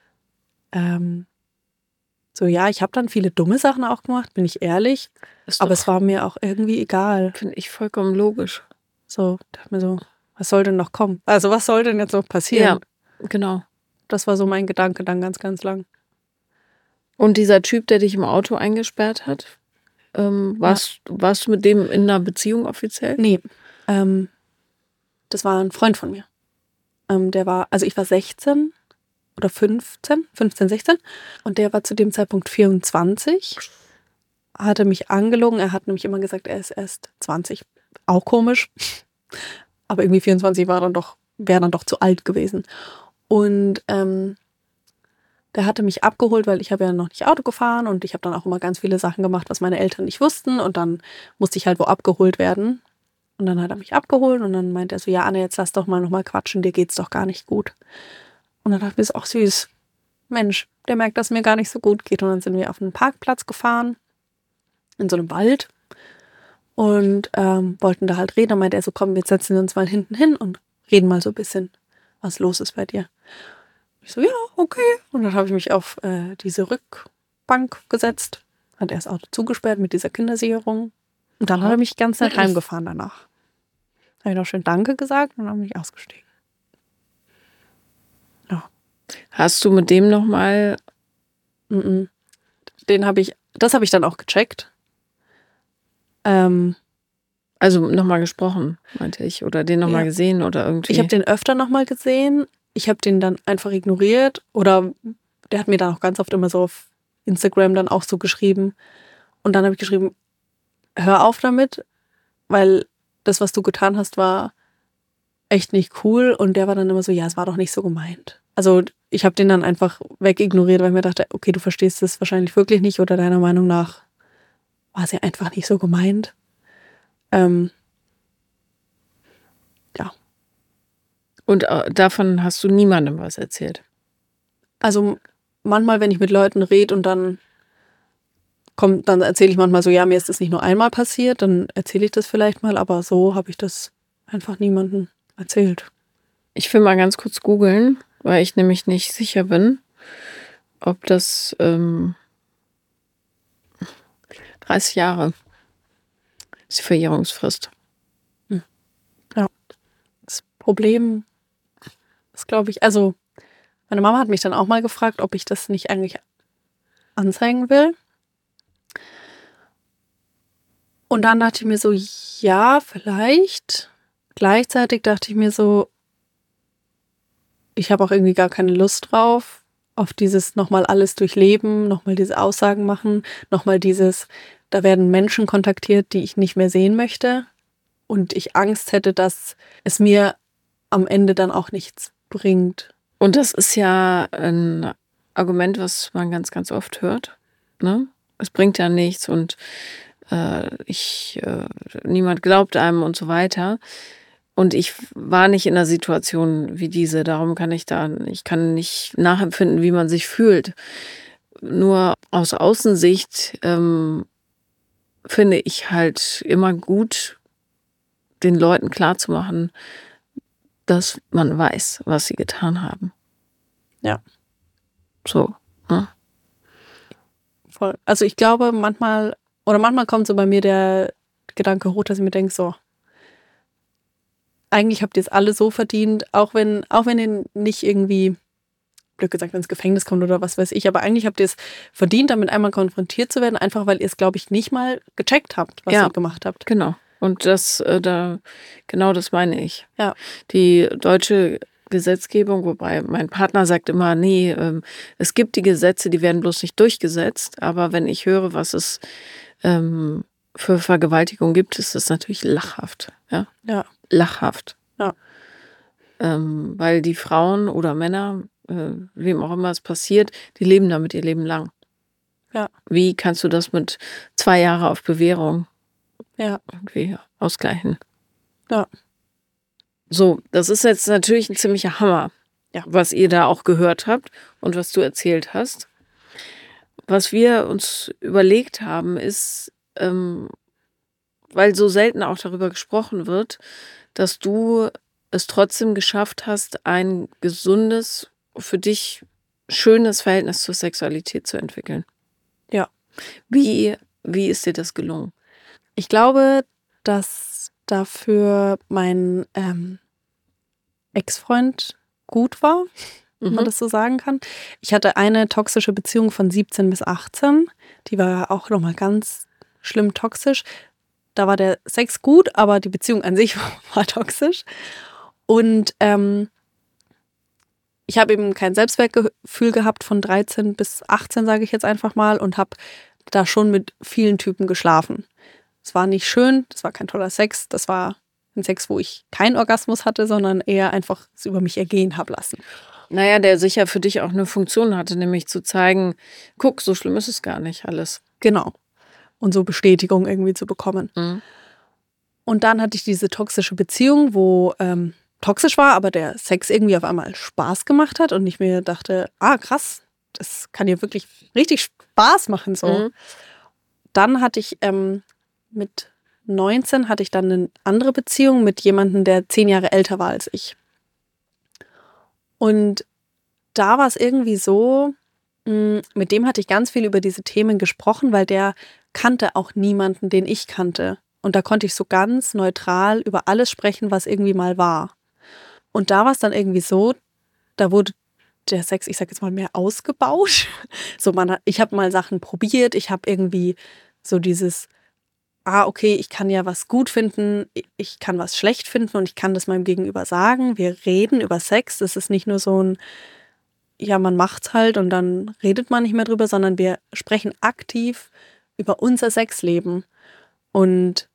so, ja, ich habe dann viele dumme Sachen auch gemacht, bin ich ehrlich. Aber es war mir auch irgendwie egal. Finde ich vollkommen logisch. So, dachte mir so, was soll denn noch kommen? Also, was soll denn jetzt noch passieren? Ja, genau. Das war so mein Gedanke dann ganz, ganz lang. Und dieser Typ, der dich im Auto eingesperrt hat, warst du mit dem in einer Beziehung offiziell? Nee, das war ein Freund von mir. Ich war 16 oder 15, 16 und der war zu dem Zeitpunkt 24, hatte mich angelogen, er hat nämlich immer gesagt, er ist erst 20. Auch komisch, aber irgendwie 24 wäre dann doch zu alt gewesen. Und der hatte mich abgeholt, weil ich habe ja noch nicht Auto gefahren und ich habe dann auch immer ganz viele Sachen gemacht, was meine Eltern nicht wussten und dann musste ich halt wo abgeholt werden. Und dann hat er mich abgeholt und dann meinte er so, ja Anne, jetzt lass doch mal nochmal quatschen, dir geht's doch gar nicht gut. Und dann dachte ich mir, ist auch süß. Mensch, der merkt, dass es mir gar nicht so gut geht. Und dann sind wir auf einen Parkplatz gefahren, in so einem Wald und wollten da halt reden. Dann meinte er so, komm, jetzt setzen wir uns mal hinten hin und reden mal so ein bisschen, was los ist bei dir. Ich so, ja, okay. Und dann habe ich mich auf diese Rückbank gesetzt, hat er das Auto zugesperrt mit dieser Kindersicherung. Und dann hat er mich ganz nett heimgefahren danach. Habe ich noch schön Danke gesagt und dann bin ich ausgestiegen. Ja. Hast du mit dem nochmal? Das habe ich dann auch gecheckt. Also nochmal gesprochen, meinte ich. Oder den nochmal gesehen oder irgendwie. Ich habe den öfter nochmal gesehen. Ich habe den dann einfach ignoriert. Oder der hat mir dann auch ganz oft immer so auf Instagram dann auch so geschrieben. Und dann habe ich geschrieben, hör auf damit, weil das, was du getan hast, war echt nicht cool. Und der war dann immer so, ja, es war doch nicht so gemeint. Also ich habe den dann einfach wegignoriert, weil ich mir dachte, okay, du verstehst es wahrscheinlich wirklich nicht oder deiner Meinung nach war es ja einfach nicht so gemeint. Ja. Und davon hast du niemandem was erzählt? Also manchmal, wenn ich mit Leuten rede und dann erzähle ich manchmal so, ja, mir ist das nicht nur einmal passiert, dann erzähle ich das vielleicht mal, aber so habe ich das einfach niemandem erzählt. Ich will mal ganz kurz googeln, weil ich nämlich nicht sicher bin, ob das 30 Jahre ist die Verjährungsfrist. Ja. Das Problem ist, glaube ich, also meine Mama hat mich dann auch mal gefragt, ob ich das nicht eigentlich anzeigen will. Und dann dachte ich mir so, ja, vielleicht. Gleichzeitig dachte ich mir so, ich habe auch irgendwie gar keine Lust drauf, auf dieses nochmal alles durchleben, nochmal diese Aussagen machen, nochmal dieses, da werden Menschen kontaktiert, die ich nicht mehr sehen möchte und ich Angst hätte, dass es mir am Ende dann auch nichts bringt. Und das ist ja ein Argument, was man ganz, ganz oft hört. Ne? Es bringt ja nichts und niemand glaubt einem und so weiter. Und ich war nicht in einer Situation wie diese, darum ich kann nicht nachempfinden, wie man sich fühlt. Nur aus Außensicht finde ich halt immer gut, den Leuten klarzumachen, dass man weiß, was sie getan haben. Ja. So. Ne? Voll. Also ich glaube, manchmal kommt so bei mir der Gedanke hoch, dass ich mir denke, so, eigentlich habt ihr es alle so verdient, auch wenn ihr nicht irgendwie, blöd gesagt, ins Gefängnis kommt oder was weiß ich, aber eigentlich habt ihr es verdient, damit einmal konfrontiert zu werden, einfach weil ihr es, glaube ich, nicht mal gecheckt habt, was ihr gemacht habt. Genau. Und genau das meine ich. Ja. Die deutsche Gesetzgebung, wobei mein Partner sagt immer, nee, es gibt die Gesetze, die werden bloß nicht durchgesetzt, aber wenn ich höre, was es für Vergewaltigung gibt, ist das natürlich lachhaft. Ja. Ja. Lachhaft. Ja. Weil die Frauen oder Männer wem auch immer es passiert, die leben damit ihr Leben lang. Ja. Wie kannst du das mit 2 Jahre auf Bewährung irgendwie ausgleichen? Ja. So, das ist jetzt natürlich ein ziemlicher Hammer, was ihr da auch gehört habt und was du erzählt hast. Was wir uns überlegt haben, ist, weil so selten auch darüber gesprochen wird, dass du es trotzdem geschafft hast, ein gesundes, für dich schönes Verhältnis zur Sexualität zu entwickeln. Ja. Wie ist dir das gelungen? Ich glaube, dass dafür mein Ex-Freund gut war, wenn man das so sagen kann. Ich hatte eine toxische Beziehung von 17 bis 18. Die war auch nochmal ganz schlimm toxisch. Da war der Sex gut, aber die Beziehung an sich war toxisch. Und ich habe eben kein Selbstwertgefühl gehabt von 13 bis 18, sage ich jetzt einfach mal, und habe da schon mit vielen Typen geschlafen. Es war nicht schön, das war kein toller Sex, das war ein Sex, wo ich keinen Orgasmus hatte, sondern eher einfach es über mich ergehen habe lassen. Naja, der sicher für dich auch eine Funktion hatte, nämlich zu zeigen, guck, so schlimm ist es gar nicht alles. Genau. Und so Bestätigung irgendwie zu bekommen. Und dann hatte ich diese toxische Beziehung, wo toxisch war, aber der Sex irgendwie auf einmal Spaß gemacht hat und ich mir dachte, krass, das kann ja wirklich richtig Spaß machen. So. Dann hatte ich mit 19 hatte ich dann eine andere Beziehung mit jemandem, der 10 Jahre älter war als ich. Und da war es irgendwie so, mit dem hatte ich ganz viel über diese Themen gesprochen, weil der kannte auch niemanden, den ich kannte. Und da konnte ich so ganz neutral über alles sprechen, was irgendwie mal war. Und da war es dann irgendwie so, da wurde der Sex, ich sag jetzt mal, mehr ausgebaut. So, ich habe mal Sachen probiert, ich habe irgendwie so dieses, okay, ich kann ja was gut finden, ich kann was schlecht finden und ich kann das meinem Gegenüber sagen. Wir reden über Sex, das ist nicht nur so ein, ja, man macht's halt und dann redet man nicht mehr drüber, sondern wir sprechen aktiv über unser Sexleben. Und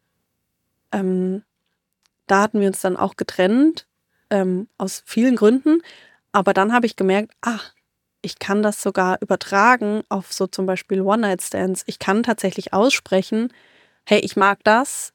da hatten wir uns dann auch getrennt, aus vielen Gründen. Aber dann habe ich gemerkt, ich kann das sogar übertragen auf so zum Beispiel One-Night-Stands. Ich kann tatsächlich aussprechen, hey, ich mag das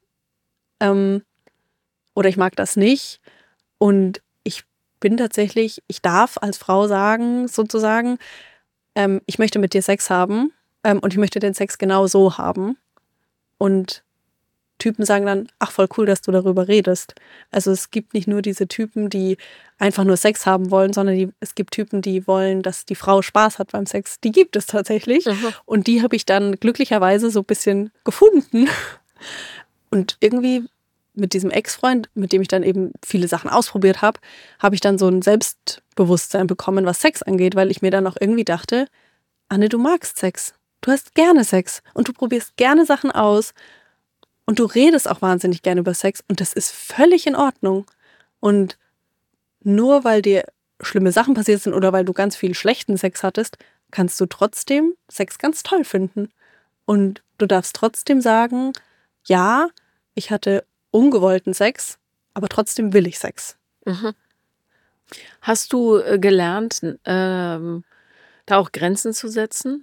oder ich mag das nicht. Und ich darf als Frau sagen, sozusagen, ich möchte mit dir Sex haben und ich möchte den Sex genau so haben. Und Typen sagen dann, voll cool, dass du darüber redest. Also es gibt nicht nur diese Typen, die einfach nur Sex haben wollen, sondern es gibt Typen, die wollen, dass die Frau Spaß hat beim Sex. Die gibt es tatsächlich. Und die habe ich dann glücklicherweise so ein bisschen gefunden. Und irgendwie mit diesem Ex-Freund, mit dem ich dann eben viele Sachen ausprobiert habe, habe ich dann so ein Selbstbewusstsein bekommen, was Sex angeht, weil ich mir dann auch irgendwie dachte, Anne, du magst Sex. Du hast gerne Sex und du probierst gerne Sachen aus. Und du redest auch wahnsinnig gerne über Sex und das ist völlig in Ordnung. Und nur weil dir schlimme Sachen passiert sind oder weil du ganz viel schlechten Sex hattest, kannst du trotzdem Sex ganz toll finden. Und du darfst trotzdem sagen, ja, ich hatte ungewollten Sex, aber trotzdem will ich Sex. Hast du gelernt, da auch Grenzen zu setzen?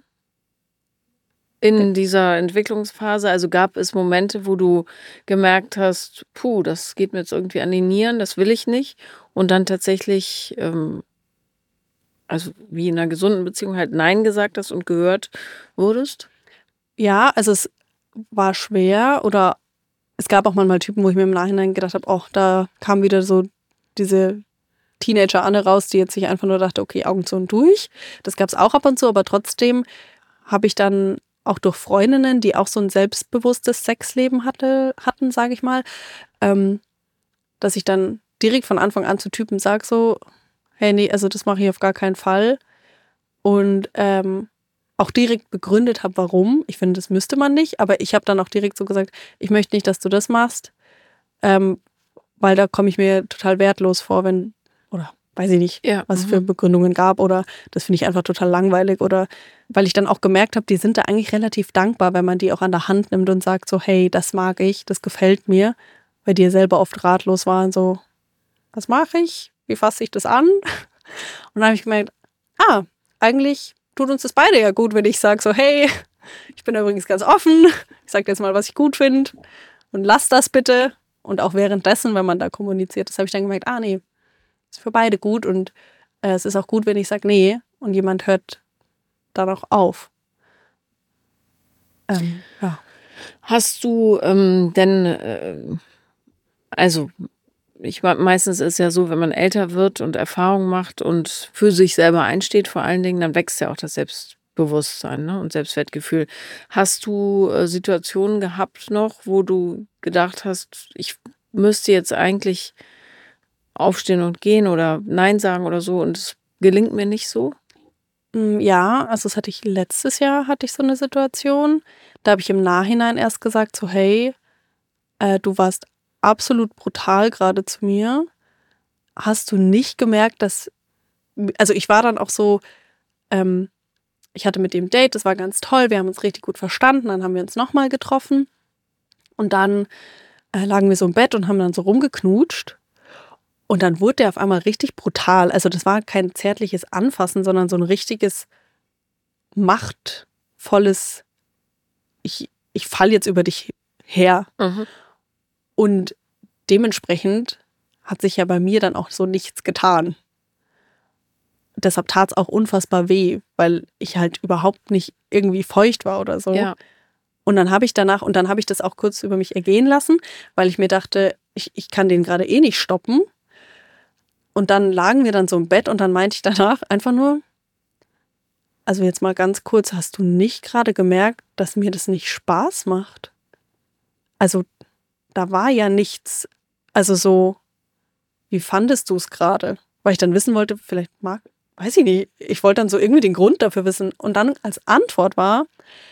In dieser Entwicklungsphase, also gab es Momente, wo du gemerkt hast, das geht mir jetzt irgendwie an die Nieren, das will ich nicht. Und dann tatsächlich, also wie in einer gesunden Beziehung halt Nein gesagt hast und gehört wurdest? Ja, also es war schwer oder es gab auch manchmal Typen, wo ich mir im Nachhinein gedacht habe, da kam wieder so diese Teenager-Anne raus, die jetzt sich einfach nur dachte, okay, Augen zu und durch. Das gab es auch ab und zu, aber trotzdem habe ich dann auch durch Freundinnen, die auch so ein selbstbewusstes Sexleben hatten, sage ich mal, dass ich dann direkt von Anfang an zu Typen sage so, hey, nee, also das mache ich auf gar keinen Fall. Und auch direkt begründet habe, warum. Ich finde, das müsste man nicht, aber ich habe dann auch direkt so gesagt, ich möchte nicht, dass du das machst, weil da komme ich mir total wertlos vor, oder weiß ich nicht, was es für Begründungen gab oder das finde ich einfach total langweilig oder weil ich dann auch gemerkt habe, die sind da eigentlich relativ dankbar, wenn man die auch an der Hand nimmt und sagt so, hey, das mag ich, das gefällt mir, weil die selber oft ratlos waren, so, was mache ich? Wie fasse ich das an? Und dann habe ich gemerkt, eigentlich tut uns das beide ja gut, wenn ich sage so, hey, ich bin übrigens ganz offen, ich sage dir jetzt mal, was ich gut finde und lass das bitte. Und auch währenddessen, wenn man da kommuniziert, das habe ich dann gemerkt, nee, ist für beide gut und es ist auch gut, wenn ich sage, nee, und jemand hört dann auch auf. Ja. Hast du also meistens ist ja so, wenn man älter wird und Erfahrung macht und für sich selber einsteht vor allen Dingen, dann wächst ja auch das Selbstbewusstsein, ne, und Selbstwertgefühl. Hast du Situationen gehabt noch, wo du gedacht hast, ich müsste jetzt eigentlich aufstehen und gehen oder nein sagen oder so und es gelingt mir nicht so? Ja, also das hatte ich letztes Jahr, hatte ich so eine Situation. Da habe ich im Nachhinein erst gesagt, so hey, du warst absolut brutal gerade zu mir. Hast du nicht gemerkt, dass, also ich war dann auch so, ich hatte mit dem Date, das war ganz toll, wir haben uns richtig gut verstanden, dann haben wir uns nochmal getroffen und dann lagen wir so im Bett und haben dann so rumgeknutscht und dann wurde der auf einmal richtig brutal. Also das war kein zärtliches Anfassen, sondern so ein richtiges machtvolles, ich falle jetzt über dich her. Mhm. Und dementsprechend hat sich ja bei mir dann auch so nichts getan. Deshalb tat es auch unfassbar weh, weil ich halt überhaupt nicht irgendwie feucht war oder so. Ja. Und dann habe ich das auch kurz über mich ergehen lassen, weil ich mir dachte, ich kann den gerade eh nicht stoppen. Und dann lagen wir dann so im Bett und dann meinte ich danach einfach nur, also jetzt mal ganz kurz, hast du nicht gerade gemerkt, dass mir das nicht Spaß macht? Also da war ja nichts, also so, wie fandest du es gerade? Weil ich dann wissen wollte, weiß ich nicht, ich wollte dann so irgendwie den Grund dafür wissen. Und dann als Antwort war,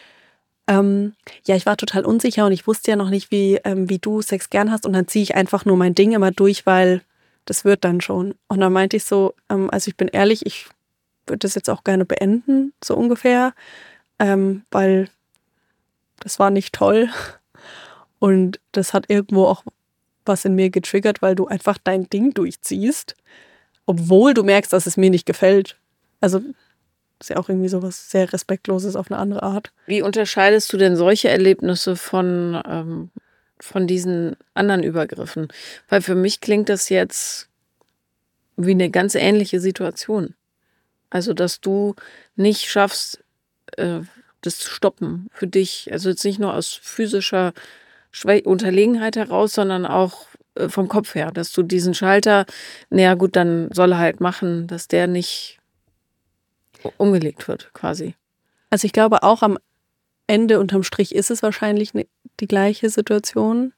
ja, ich war total unsicher und ich wusste ja noch nicht, wie du Sex gern hast. Und dann ziehe ich einfach nur mein Ding immer durch, weil das wird dann schon. Und dann meinte ich so, also ich bin ehrlich, ich würde das jetzt auch gerne beenden, so ungefähr, weil das war nicht toll. Und das hat irgendwo auch was in mir getriggert, weil du einfach dein Ding durchziehst, obwohl du merkst, dass es mir nicht gefällt. Also ist ja auch irgendwie sowas sehr Respektloses auf eine andere Art. Wie unterscheidest du denn solche Erlebnisse von diesen anderen Übergriffen? Weil für mich klingt das jetzt wie eine ganz ähnliche Situation. Also, dass du nicht schaffst, das zu stoppen für dich. Also jetzt nicht nur aus physischer Unterlegenheit heraus, sondern auch vom Kopf her, dass du diesen Schalter, naja gut, dann soll er halt machen, dass der nicht umgelegt wird, quasi. Also ich glaube auch am Ende unterm Strich ist es wahrscheinlich die gleiche Situation.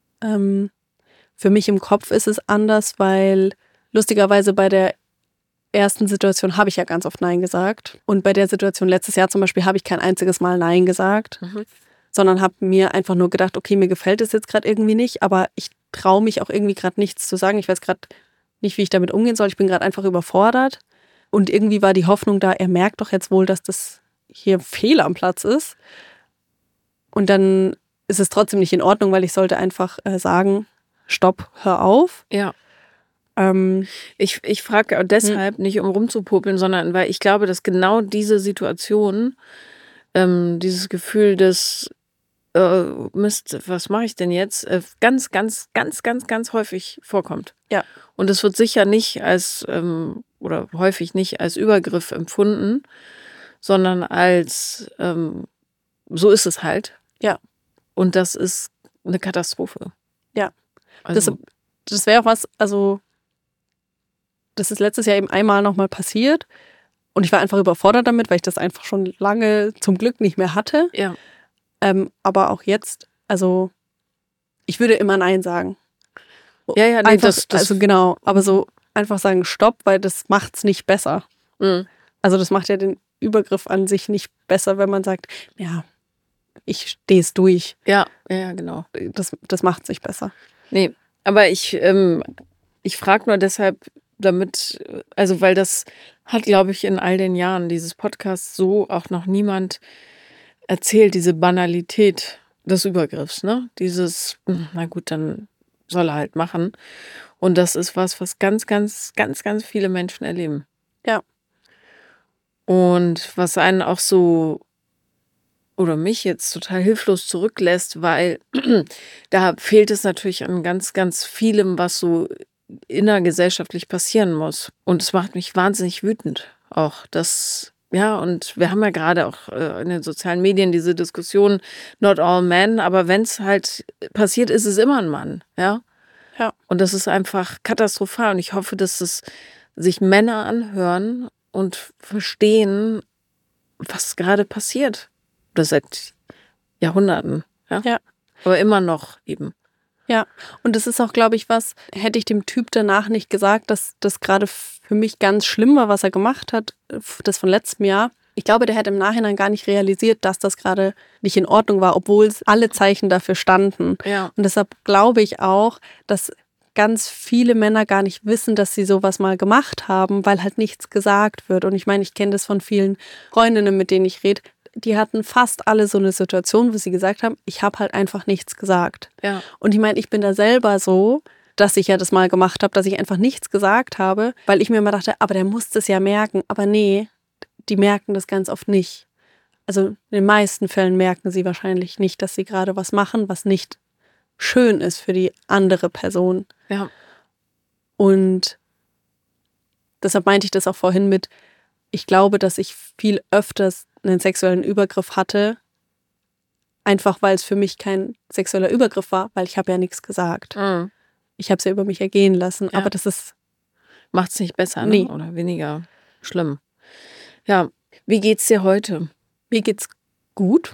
Für mich im Kopf ist es anders, weil lustigerweise bei der ersten Situation habe ich ja ganz oft Nein gesagt. Und bei der Situation letztes Jahr zum Beispiel habe ich kein einziges Mal Nein gesagt, sondern habe mir einfach nur gedacht, okay, mir gefällt es jetzt gerade irgendwie nicht, aber ich traue mich auch irgendwie gerade nichts zu sagen. Ich weiß gerade nicht, wie ich damit umgehen soll. Ich bin gerade einfach überfordert. Und irgendwie war die Hoffnung da, er merkt doch jetzt wohl, dass das hier fehl am Platz ist. Und dann ist es trotzdem nicht in Ordnung, weil ich sollte einfach sagen, stopp, hör auf. Ja. Ich frage deshalb nicht, um rumzupopeln, sondern weil ich glaube, dass genau diese Situation, dieses Gefühl des Mist, was mache ich denn jetzt, ganz, ganz, ganz, ganz, ganz häufig vorkommt. Ja. Und es wird sicher nicht als, oder häufig nicht als Übergriff empfunden, sondern als, so ist es halt. Ja. Und das ist eine Katastrophe. Ja. Also, Das wäre auch was, also das ist letztes Jahr eben einmal nochmal passiert und ich war einfach überfordert damit, weil ich das einfach schon lange zum Glück nicht mehr hatte. ja. Aber auch jetzt, also ich würde immer Nein sagen. Ja, nee, Einfach, das also genau, aber so einfach sagen Stopp, weil das macht's nicht besser. Mhm. Also das macht ja den Übergriff an sich nicht besser, wenn man sagt, ja, ich stehe es durch. Ja, genau. Das macht's nicht besser. Nee, aber ich frage nur deshalb, damit, also weil das hat, glaube ich, in all den Jahren dieses Podcasts so auch noch niemand erzählt, diese Banalität des Übergriffs, ne? Dieses, na gut, dann soll er halt machen. Und das ist was ganz, ganz, ganz, ganz viele Menschen erleben. Ja. Und was einen auch so oder mich jetzt total hilflos zurücklässt, weil da fehlt es natürlich an ganz, ganz vielem, was so innergesellschaftlich passieren muss. Und es macht mich wahnsinnig wütend auch, dass, ja, und wir haben ja gerade auch in den sozialen Medien diese Diskussion, not all men, aber wenn es halt passiert, ist es immer ein Mann, ja. Ja. Und das ist einfach katastrophal. Und ich hoffe, dass es sich Männer anhören und verstehen, was gerade passiert. Das seit Jahrhunderten. Ja? Ja. Aber immer noch eben. Ja, und das ist auch, glaube ich, was, hätte ich dem Typ danach nicht gesagt, dass das gerade für mich ganz schlimm war, was er gemacht hat, das von letztem Jahr. Ich glaube, der hätte im Nachhinein gar nicht realisiert, dass das gerade nicht in Ordnung war, obwohl alle Zeichen dafür standen. Ja. Und deshalb glaube ich auch, dass ganz viele Männer gar nicht wissen, dass sie sowas mal gemacht haben, weil halt nichts gesagt wird. Und ich meine, ich kenne das von vielen Freundinnen, mit denen ich rede. Die hatten fast alle so eine Situation, wo sie gesagt haben, ich habe halt einfach nichts gesagt. Ja. Und ich meine, ich bin da selber so, dass ich ja das mal gemacht habe, dass ich einfach nichts gesagt habe, weil ich mir immer dachte, aber der muss das ja merken. Aber nee, die merken das ganz oft nicht. Also in den meisten Fällen merken sie wahrscheinlich nicht, dass sie gerade was machen, was nicht schön ist für die andere Person. Ja. Und deshalb meinte ich das auch vorhin mit, ich glaube, dass ich viel öfters einen sexuellen Übergriff hatte, einfach weil es für mich kein sexueller Übergriff war, weil ich habe ja nichts gesagt. Mhm. Ich habe es ja über mich ergehen lassen, Ja. aber das ist... Macht es nicht besser, Nee. ne? Oder weniger schlimm. Ja, wie geht's dir heute? Mir geht's gut.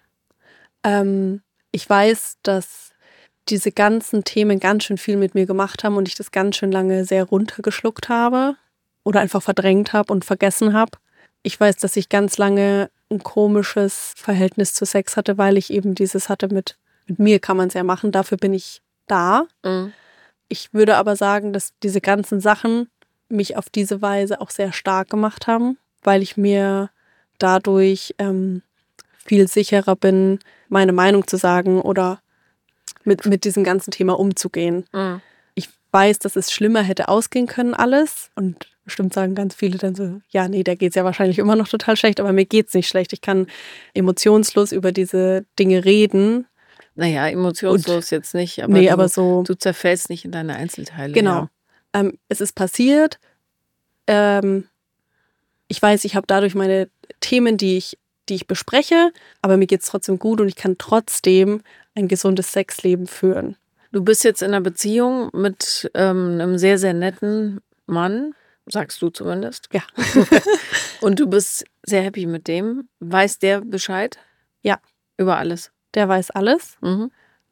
Ich weiß, dass diese ganzen Themen ganz schön viel mit mir gemacht haben und ich das ganz schön lange sehr runtergeschluckt habe oder einfach verdrängt habe und vergessen habe. Ich weiß, dass ich ganz lange ein komisches Verhältnis zu Sex hatte, weil ich eben dieses hatte mit mir kann man es ja machen, dafür bin ich da. Mhm. Ich würde aber sagen, dass diese ganzen Sachen mich auf diese Weise auch sehr stark gemacht haben, weil ich mir dadurch viel sicherer bin, meine Meinung zu sagen oder mit diesem ganzen Thema umzugehen. Mhm. Ich weiß, dass es schlimmer hätte ausgehen können alles und bestimmt sagen ganz viele dann so, ja, nee, der geht's ja wahrscheinlich immer noch total schlecht, aber mir geht's nicht schlecht. Ich kann emotionslos über diese Dinge reden. Naja, emotionslos jetzt nicht, aber, Nee, aber so, du zerfällst nicht in deine Einzelteile. genau. Ja. Es ist passiert. Ich weiß, ich habe dadurch meine Themen, die ich bespreche, aber mir geht's trotzdem gut und ich kann trotzdem ein gesundes Sexleben führen. Du bist jetzt in einer Beziehung mit einem sehr, sehr netten Mann, sagst du zumindest. Ja. Und du bist sehr happy mit dem. Weiß der Bescheid? Ja. Über alles? Der weiß alles. Mhm.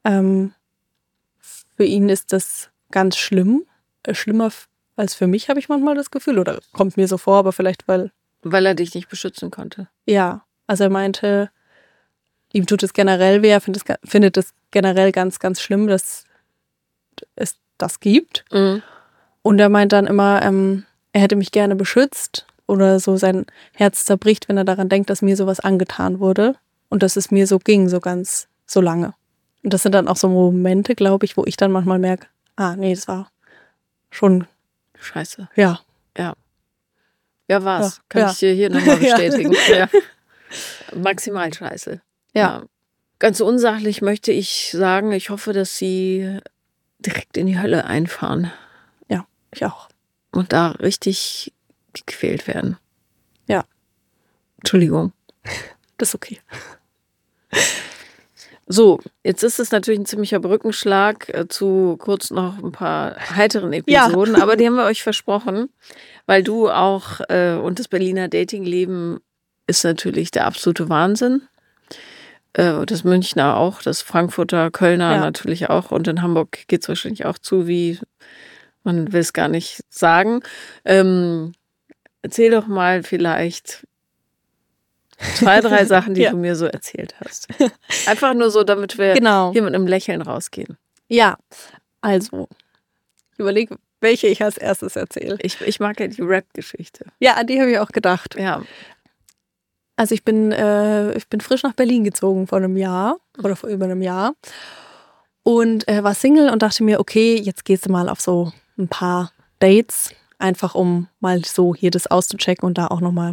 Für ihn ist das ganz schlimm. Schlimmer als für mich, habe ich manchmal das Gefühl. Oder kommt mir so vor, aber vielleicht, weil... Weil er dich nicht beschützen konnte. Ja, also er meinte, ihm tut es generell weh. Er findet es generell ganz, ganz schlimm, dass es das gibt. Mhm. Und er meint dann immer, er hätte mich gerne beschützt oder so sein Herz zerbricht, wenn er daran denkt, dass mir sowas angetan wurde und dass es mir so ging, so lange. Und das sind dann auch so Momente, glaube ich, wo ich dann manchmal merke, nee, das war schon, Scheiße. ja. Ja, war's. Ja, Kann ja. ich dir hier nochmal Ja. bestätigen. Ja. Maximal scheiße. Ja. Ganz unsachlich möchte ich sagen, ich hoffe, dass sie direkt in die Hölle einfahren Ich auch. und da richtig gequält werden. Ja. Entschuldigung. Das ist okay. So, jetzt ist es natürlich ein ziemlicher Brückenschlag zu kurz noch ein paar heiteren Episoden, aber die haben wir euch versprochen, weil du auch und das Berliner Datingleben ist natürlich der absolute Wahnsinn. Das Münchner auch, das Frankfurter, Kölner natürlich auch und in Hamburg geht es wahrscheinlich auch zu, wie man will es gar nicht sagen. Erzähl doch mal vielleicht 2, 3 Sachen, die du mir so erzählt hast. Einfach nur so, damit wir hier mit einem Lächeln rausgehen. Ja, also, ich überlege, welche ich als erstes erzähle. Ich mag ja die Rap-Geschichte. Ja, an die habe ich auch gedacht. Ja. Also ich bin frisch nach Berlin gezogen vor einem Jahr oder vor über einem Jahr und war Single und dachte mir, okay, jetzt gehst du mal auf so ein paar Dates, einfach um mal so hier das auszuchecken und da auch nochmal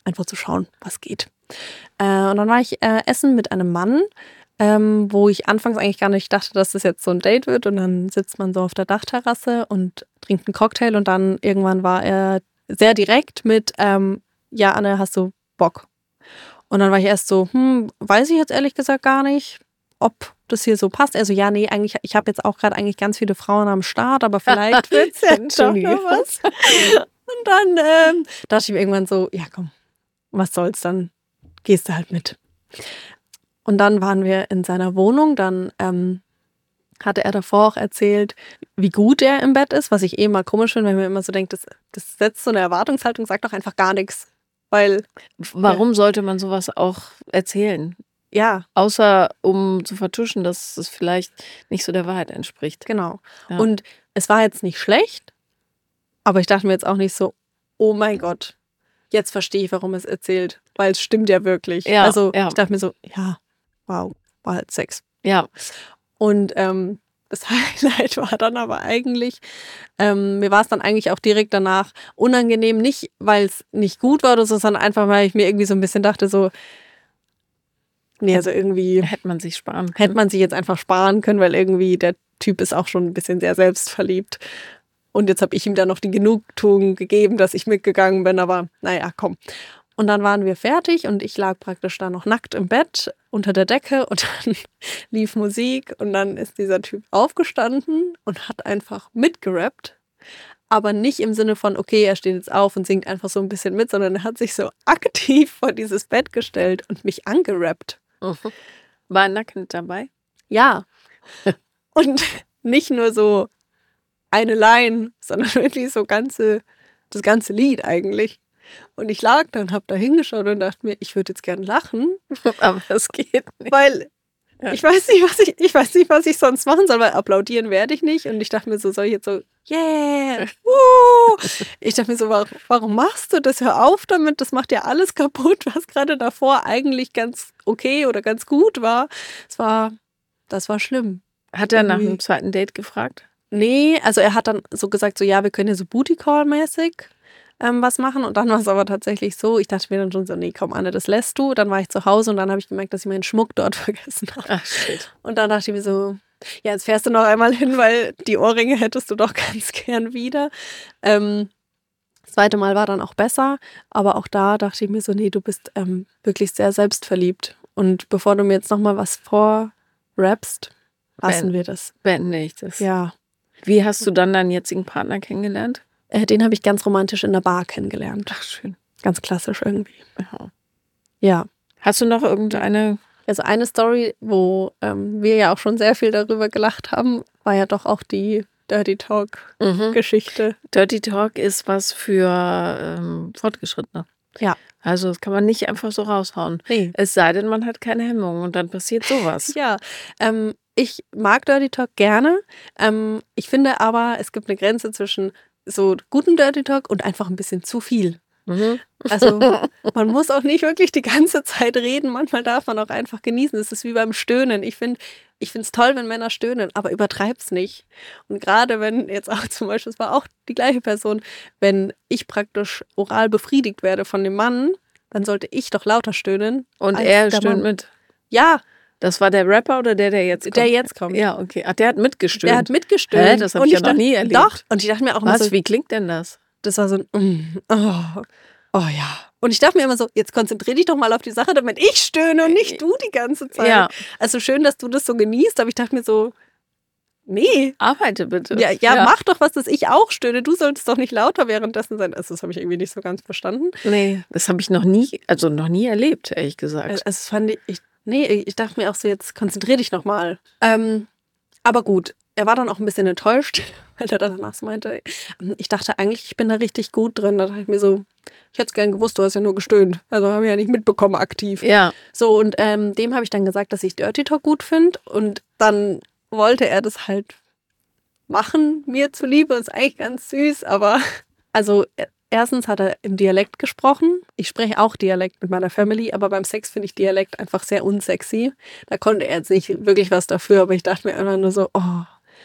einfach zu schauen, was geht. Und dann war ich essen mit einem Mann, wo ich anfangs eigentlich gar nicht dachte, dass das jetzt so ein Date wird. Und dann sitzt man so auf der Dachterrasse und trinkt einen Cocktail. Und dann irgendwann war er sehr direkt mit, ja, Anne, hast du Bock? Und dann war ich erst so, weiß ich jetzt ehrlich gesagt gar nicht, ob das hier so passt. Also ja, nee, eigentlich, ich habe jetzt auch gerade eigentlich ganz viele Frauen am Start, aber vielleicht wird es ja doch noch was. Und dann dachte ich mir irgendwann so, ja komm, was soll's, dann gehst du halt mit. Und dann waren wir in seiner Wohnung, dann hatte er davor auch erzählt, wie gut er im Bett ist, was ich eh mal komisch finde, wenn man immer so denkt, das setzt so eine Erwartungshaltung, sagt doch einfach gar nichts. Weil, warum sollte man sowas auch erzählen? Ja. Außer um zu vertuschen, dass es vielleicht nicht so der Wahrheit entspricht. Genau. Ja. Und es war jetzt nicht schlecht, aber ich dachte mir jetzt auch nicht so, oh mein Gott, jetzt verstehe ich, warum es erzählt, weil es stimmt ja wirklich. Ja, also ja. ich dachte mir so, ja, wow, war halt Sex. Ja. Und das Highlight war dann aber eigentlich, mir war es dann eigentlich auch direkt danach unangenehm, nicht weil es nicht gut war oder so, sondern einfach, weil ich mir irgendwie so ein bisschen dachte so, nee, also irgendwie Hätte man sich sparen können. hätte man sich jetzt einfach sparen können, weil irgendwie der Typ ist auch schon ein bisschen sehr selbstverliebt. Und jetzt habe ich ihm dann noch die Genugtuung gegeben, dass ich mitgegangen bin, aber naja, komm. Und dann waren wir fertig und ich lag praktisch da noch nackt im Bett unter der Decke und dann lief Musik und dann ist dieser Typ aufgestanden und hat einfach mitgerappt. Aber nicht im Sinne von, okay, er steht jetzt auf und singt einfach so ein bisschen mit, sondern er hat sich so aktiv vor dieses Bett gestellt und mich angerappt. War nackend dabei? Ja. Und nicht nur so eine Line, sondern wirklich so das ganze Lied eigentlich. Und ich lag dann, hab da hingeschaut und dachte mir, ich würde jetzt gern lachen. Aber das geht nicht. Weil ich weiß nicht, was ich sonst machen soll, weil applaudieren werde ich nicht. Und ich dachte mir so, soll ich jetzt so, yeah, Ich dachte mir so, warum machst du das? Hör auf damit, das macht ja alles kaputt, was gerade davor eigentlich ganz okay oder ganz gut war. Das war schlimm. Hat er nach dem zweiten Date gefragt? Nee, also er hat dann so gesagt, so ja, wir können ja so Booty-Call-mäßig was machen. Und dann war es aber tatsächlich so, ich dachte mir dann schon so, nee, komm Anne, das lässt du. Dann war ich zu Hause und dann habe ich gemerkt, dass ich meinen Schmuck dort vergessen habe. Ach, shit. Und dann dachte ich mir so, ja, jetzt fährst du noch einmal hin, weil die Ohrringe hättest du doch ganz gern wieder. Das zweite Mal war dann auch besser, aber auch da dachte ich mir so, nee, du bist wirklich sehr selbstverliebt. Und bevor du mir jetzt nochmal was vorrappst, lassen wir das. Beende ich das. Ja. Wie hast du dann deinen jetzigen Partner kennengelernt? Den habe ich ganz romantisch in der Bar kennengelernt. Ach, schön. Ganz klassisch irgendwie. Ja. Ja. Hast du noch irgendeine? Also eine Story, wo wir ja auch schon sehr viel darüber gelacht haben, war ja doch auch die Dirty Talk-Geschichte. Dirty Talk ist was für Fortgeschrittene. Ja. Also das kann man nicht einfach so raushauen. Nee. Es sei denn, man hat keine Hemmungen und dann passiert sowas. Ja, ich mag Dirty Talk gerne. Ich finde aber, es gibt eine Grenze zwischen so guten Dirty Talk und einfach ein bisschen zu viel. Also man muss auch nicht wirklich die ganze Zeit reden. Manchmal darf man auch einfach genießen. Es ist wie beim Stöhnen. Ich finde es toll, wenn Männer stöhnen, aber übertreib's nicht. Und gerade wenn jetzt auch zum Beispiel, es war auch die gleiche Person, wenn ich praktisch oral befriedigt werde von dem Mann, dann sollte ich doch lauter stöhnen. Und er stöhnt mit? Ja. Das war der Rapper oder der jetzt kommt? Der jetzt kommt. Ja, okay. Ach, der hat mitgestöhnt. Der hat mitgestöhnt. Hä? Das habe ich ja noch nie erlebt. Doch. Und ich dachte mir auch immer so, wie klingt denn das? Das war so ein oh ja. Und ich dachte mir immer so, jetzt konzentrier dich doch mal auf die Sache, damit ich stöhne und nicht du die ganze Zeit. Ja. Also schön, dass du das so genießt, aber ich dachte mir so, nee. Arbeite bitte. Ja, mach doch was, dass ich auch stöhne. Du solltest doch nicht lauter währenddessen sein. Also das habe ich irgendwie nicht so ganz verstanden. Nee, das habe ich noch nie erlebt, ehrlich gesagt. Also das fand ich dachte mir auch so, jetzt konzentrier dich noch mal. Aber gut, er war dann auch ein bisschen enttäuscht, weil er dann danach so meinte, ich dachte eigentlich, ich bin da richtig gut drin. Da dachte ich mir so, ich hätte es gern gewusst, du hast ja nur gestöhnt. Also habe ich ja nicht mitbekommen aktiv. Ja. So, und dem habe ich dann gesagt, dass ich Dirty Talk gut finde. Und dann wollte er das halt machen, mir zuliebe. Ist eigentlich ganz süß, aber also erstens hat er im Dialekt gesprochen. Ich spreche auch Dialekt mit meiner Family, aber beim Sex finde ich Dialekt einfach sehr unsexy. Da konnte er jetzt nicht wirklich was dafür, aber ich dachte mir einfach nur so, oh,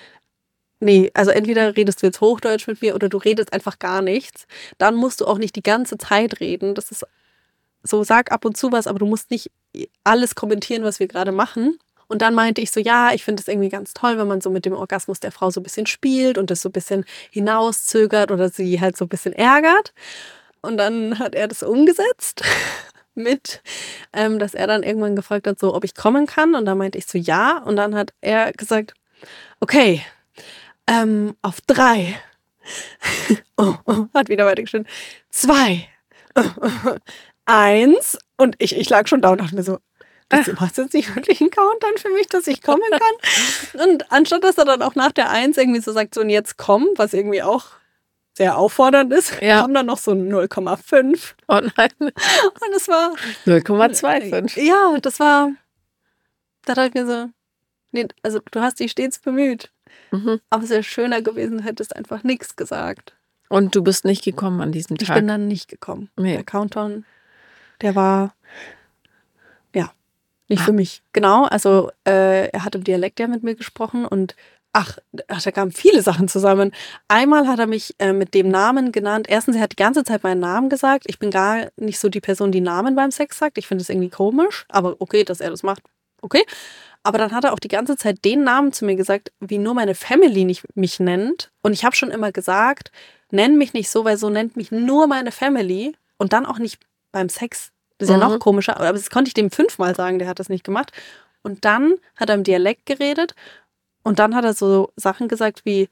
nee, also entweder redest du jetzt Hochdeutsch mit mir oder du redest einfach gar nichts. Dann musst du auch nicht die ganze Zeit reden. Das ist so sag ab und zu was, aber du musst nicht alles kommentieren, was wir gerade machen. Und dann meinte ich so, ja, ich finde es irgendwie ganz toll, wenn man so mit dem Orgasmus der Frau so ein bisschen spielt und das so ein bisschen hinauszögert oder sie halt so ein bisschen ärgert. Und dann hat er das umgesetzt mit, dass er dann irgendwann gefragt hat, so, ob ich kommen kann. Und dann meinte ich so, ja. Und dann hat er gesagt, okay, auf 3. Hat wieder weitergeschnitten. 2. 1. Und ich lag schon da und dachte mir so, du machst jetzt nicht wirklich einen Countdown für mich, dass ich kommen kann. Und anstatt, dass er dann auch nach der 1 irgendwie so sagt, so und jetzt komm, was irgendwie auch sehr auffordernd ist, kam dann noch so 0,5. Oh nein. Und es war 0,25. Ja, das war, da dachte ich mir so, nee, also du hast dich stets bemüht. Aber es wäre schöner gewesen, hättest einfach nichts gesagt. Und du bist nicht gekommen an diesem Tag? Ich bin dann nicht gekommen. Nee. Der Countdown, der war, ja, nicht für mich. Genau, also er hat im Dialekt ja mit mir gesprochen und da kamen viele Sachen zusammen. Einmal hat er mich mit dem Namen genannt. Erstens, er hat die ganze Zeit meinen Namen gesagt. Ich bin gar nicht so die Person, die Namen beim Sex sagt. Ich finde das irgendwie komisch, aber okay, dass er das macht, okay. Aber dann hat er auch die ganze Zeit den Namen zu mir gesagt, wie nur meine Family mich nennt. Und ich habe schon immer gesagt, nenn mich nicht so, weil so nennt mich nur meine Family. Und dann auch nicht beim Sex. Das ist ja noch komischer. Aber das konnte ich dem 5-mal sagen, der hat das nicht gemacht. Und dann hat er im Dialekt geredet. Und dann hat er so Sachen gesagt wie,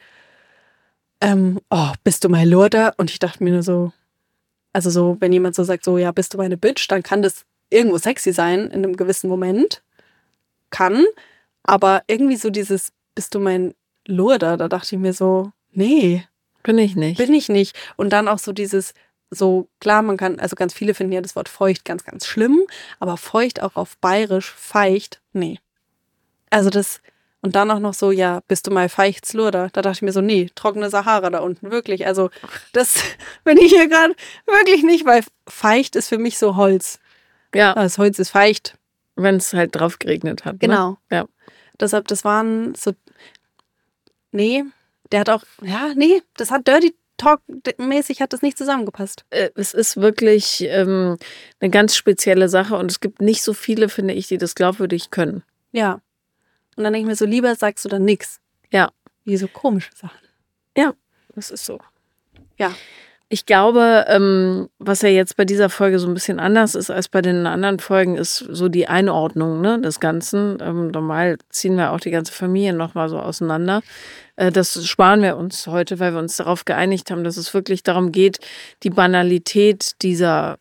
bist du mein Lurder? Und ich dachte mir nur so, also so, wenn jemand so sagt, so, ja, bist du meine Bitch, dann kann das irgendwo sexy sein in einem gewissen Moment. Kann, aber irgendwie so dieses, bist du mein Lurder? Da dachte ich mir so, nee. Bin ich nicht. Und dann auch so dieses, so klar, man kann, also ganz viele finden ja das Wort feucht ganz, ganz schlimm, aber feucht auch auf bayerisch, feicht, nee. Also das, und dann auch noch so, ja, bist du mal Feichtslurder? Da dachte ich mir so, nee, trockene Sahara da unten, wirklich. Also das bin ich hier gerade wirklich nicht, weil feicht ist für mich so Holz. Ja. Das Holz ist feucht. Wenn es halt drauf geregnet hat. Genau. Ne? Ja. Deshalb, das waren so, nee, der hat auch, ja, nee, das hat Dirty Talk-mäßig hat das nicht zusammengepasst. Es ist wirklich eine ganz spezielle Sache und es gibt nicht so viele, finde ich, die das glaubwürdig können. Ja. Und dann denke ich mir so, lieber sagst du dann nichts. Ja. Wie so komische Sachen. Ja, das ist so. Ja. Ich glaube, was ja jetzt bei dieser Folge so ein bisschen anders ist als bei den anderen Folgen, ist so die Einordnung, ne, des Ganzen. Normal ziehen wir auch die ganze Familie nochmal so auseinander. Das sparen wir uns heute, weil wir uns darauf geeinigt haben, dass es wirklich darum geht, die Banalität dieser,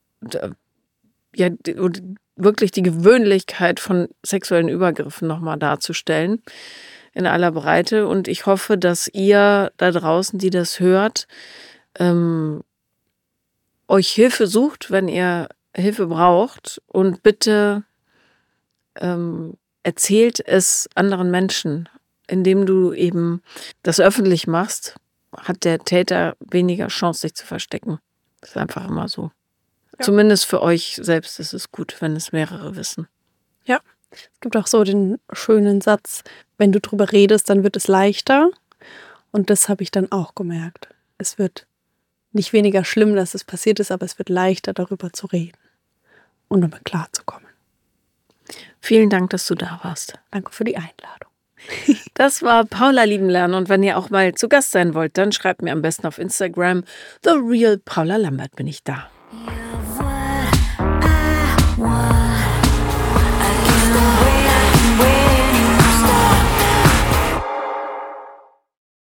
wirklich die Gewöhnlichkeit von sexuellen Übergriffen nochmal darzustellen in aller Breite. Und ich hoffe, dass ihr da draußen, die das hört, euch Hilfe sucht, wenn ihr Hilfe braucht und bitte erzählt es anderen Menschen. Indem du eben das öffentlich machst, hat der Täter weniger Chance, sich zu verstecken. Das ist einfach immer so. Ja. Zumindest für euch selbst ist es gut, wenn es mehrere wissen. Ja, es gibt auch so den schönen Satz, wenn du drüber redest, dann wird es leichter. Und das habe ich dann auch gemerkt. Es wird nicht weniger schlimm, dass es passiert ist, aber es wird leichter, darüber zu reden und damit klarzukommen. Vielen Dank, dass du da warst. Danke für die Einladung. Das war Paula lieben lernen und wenn ihr auch mal zu Gast sein wollt, dann schreibt mir am besten auf Instagram. The Real Paula Lambert bin ich da.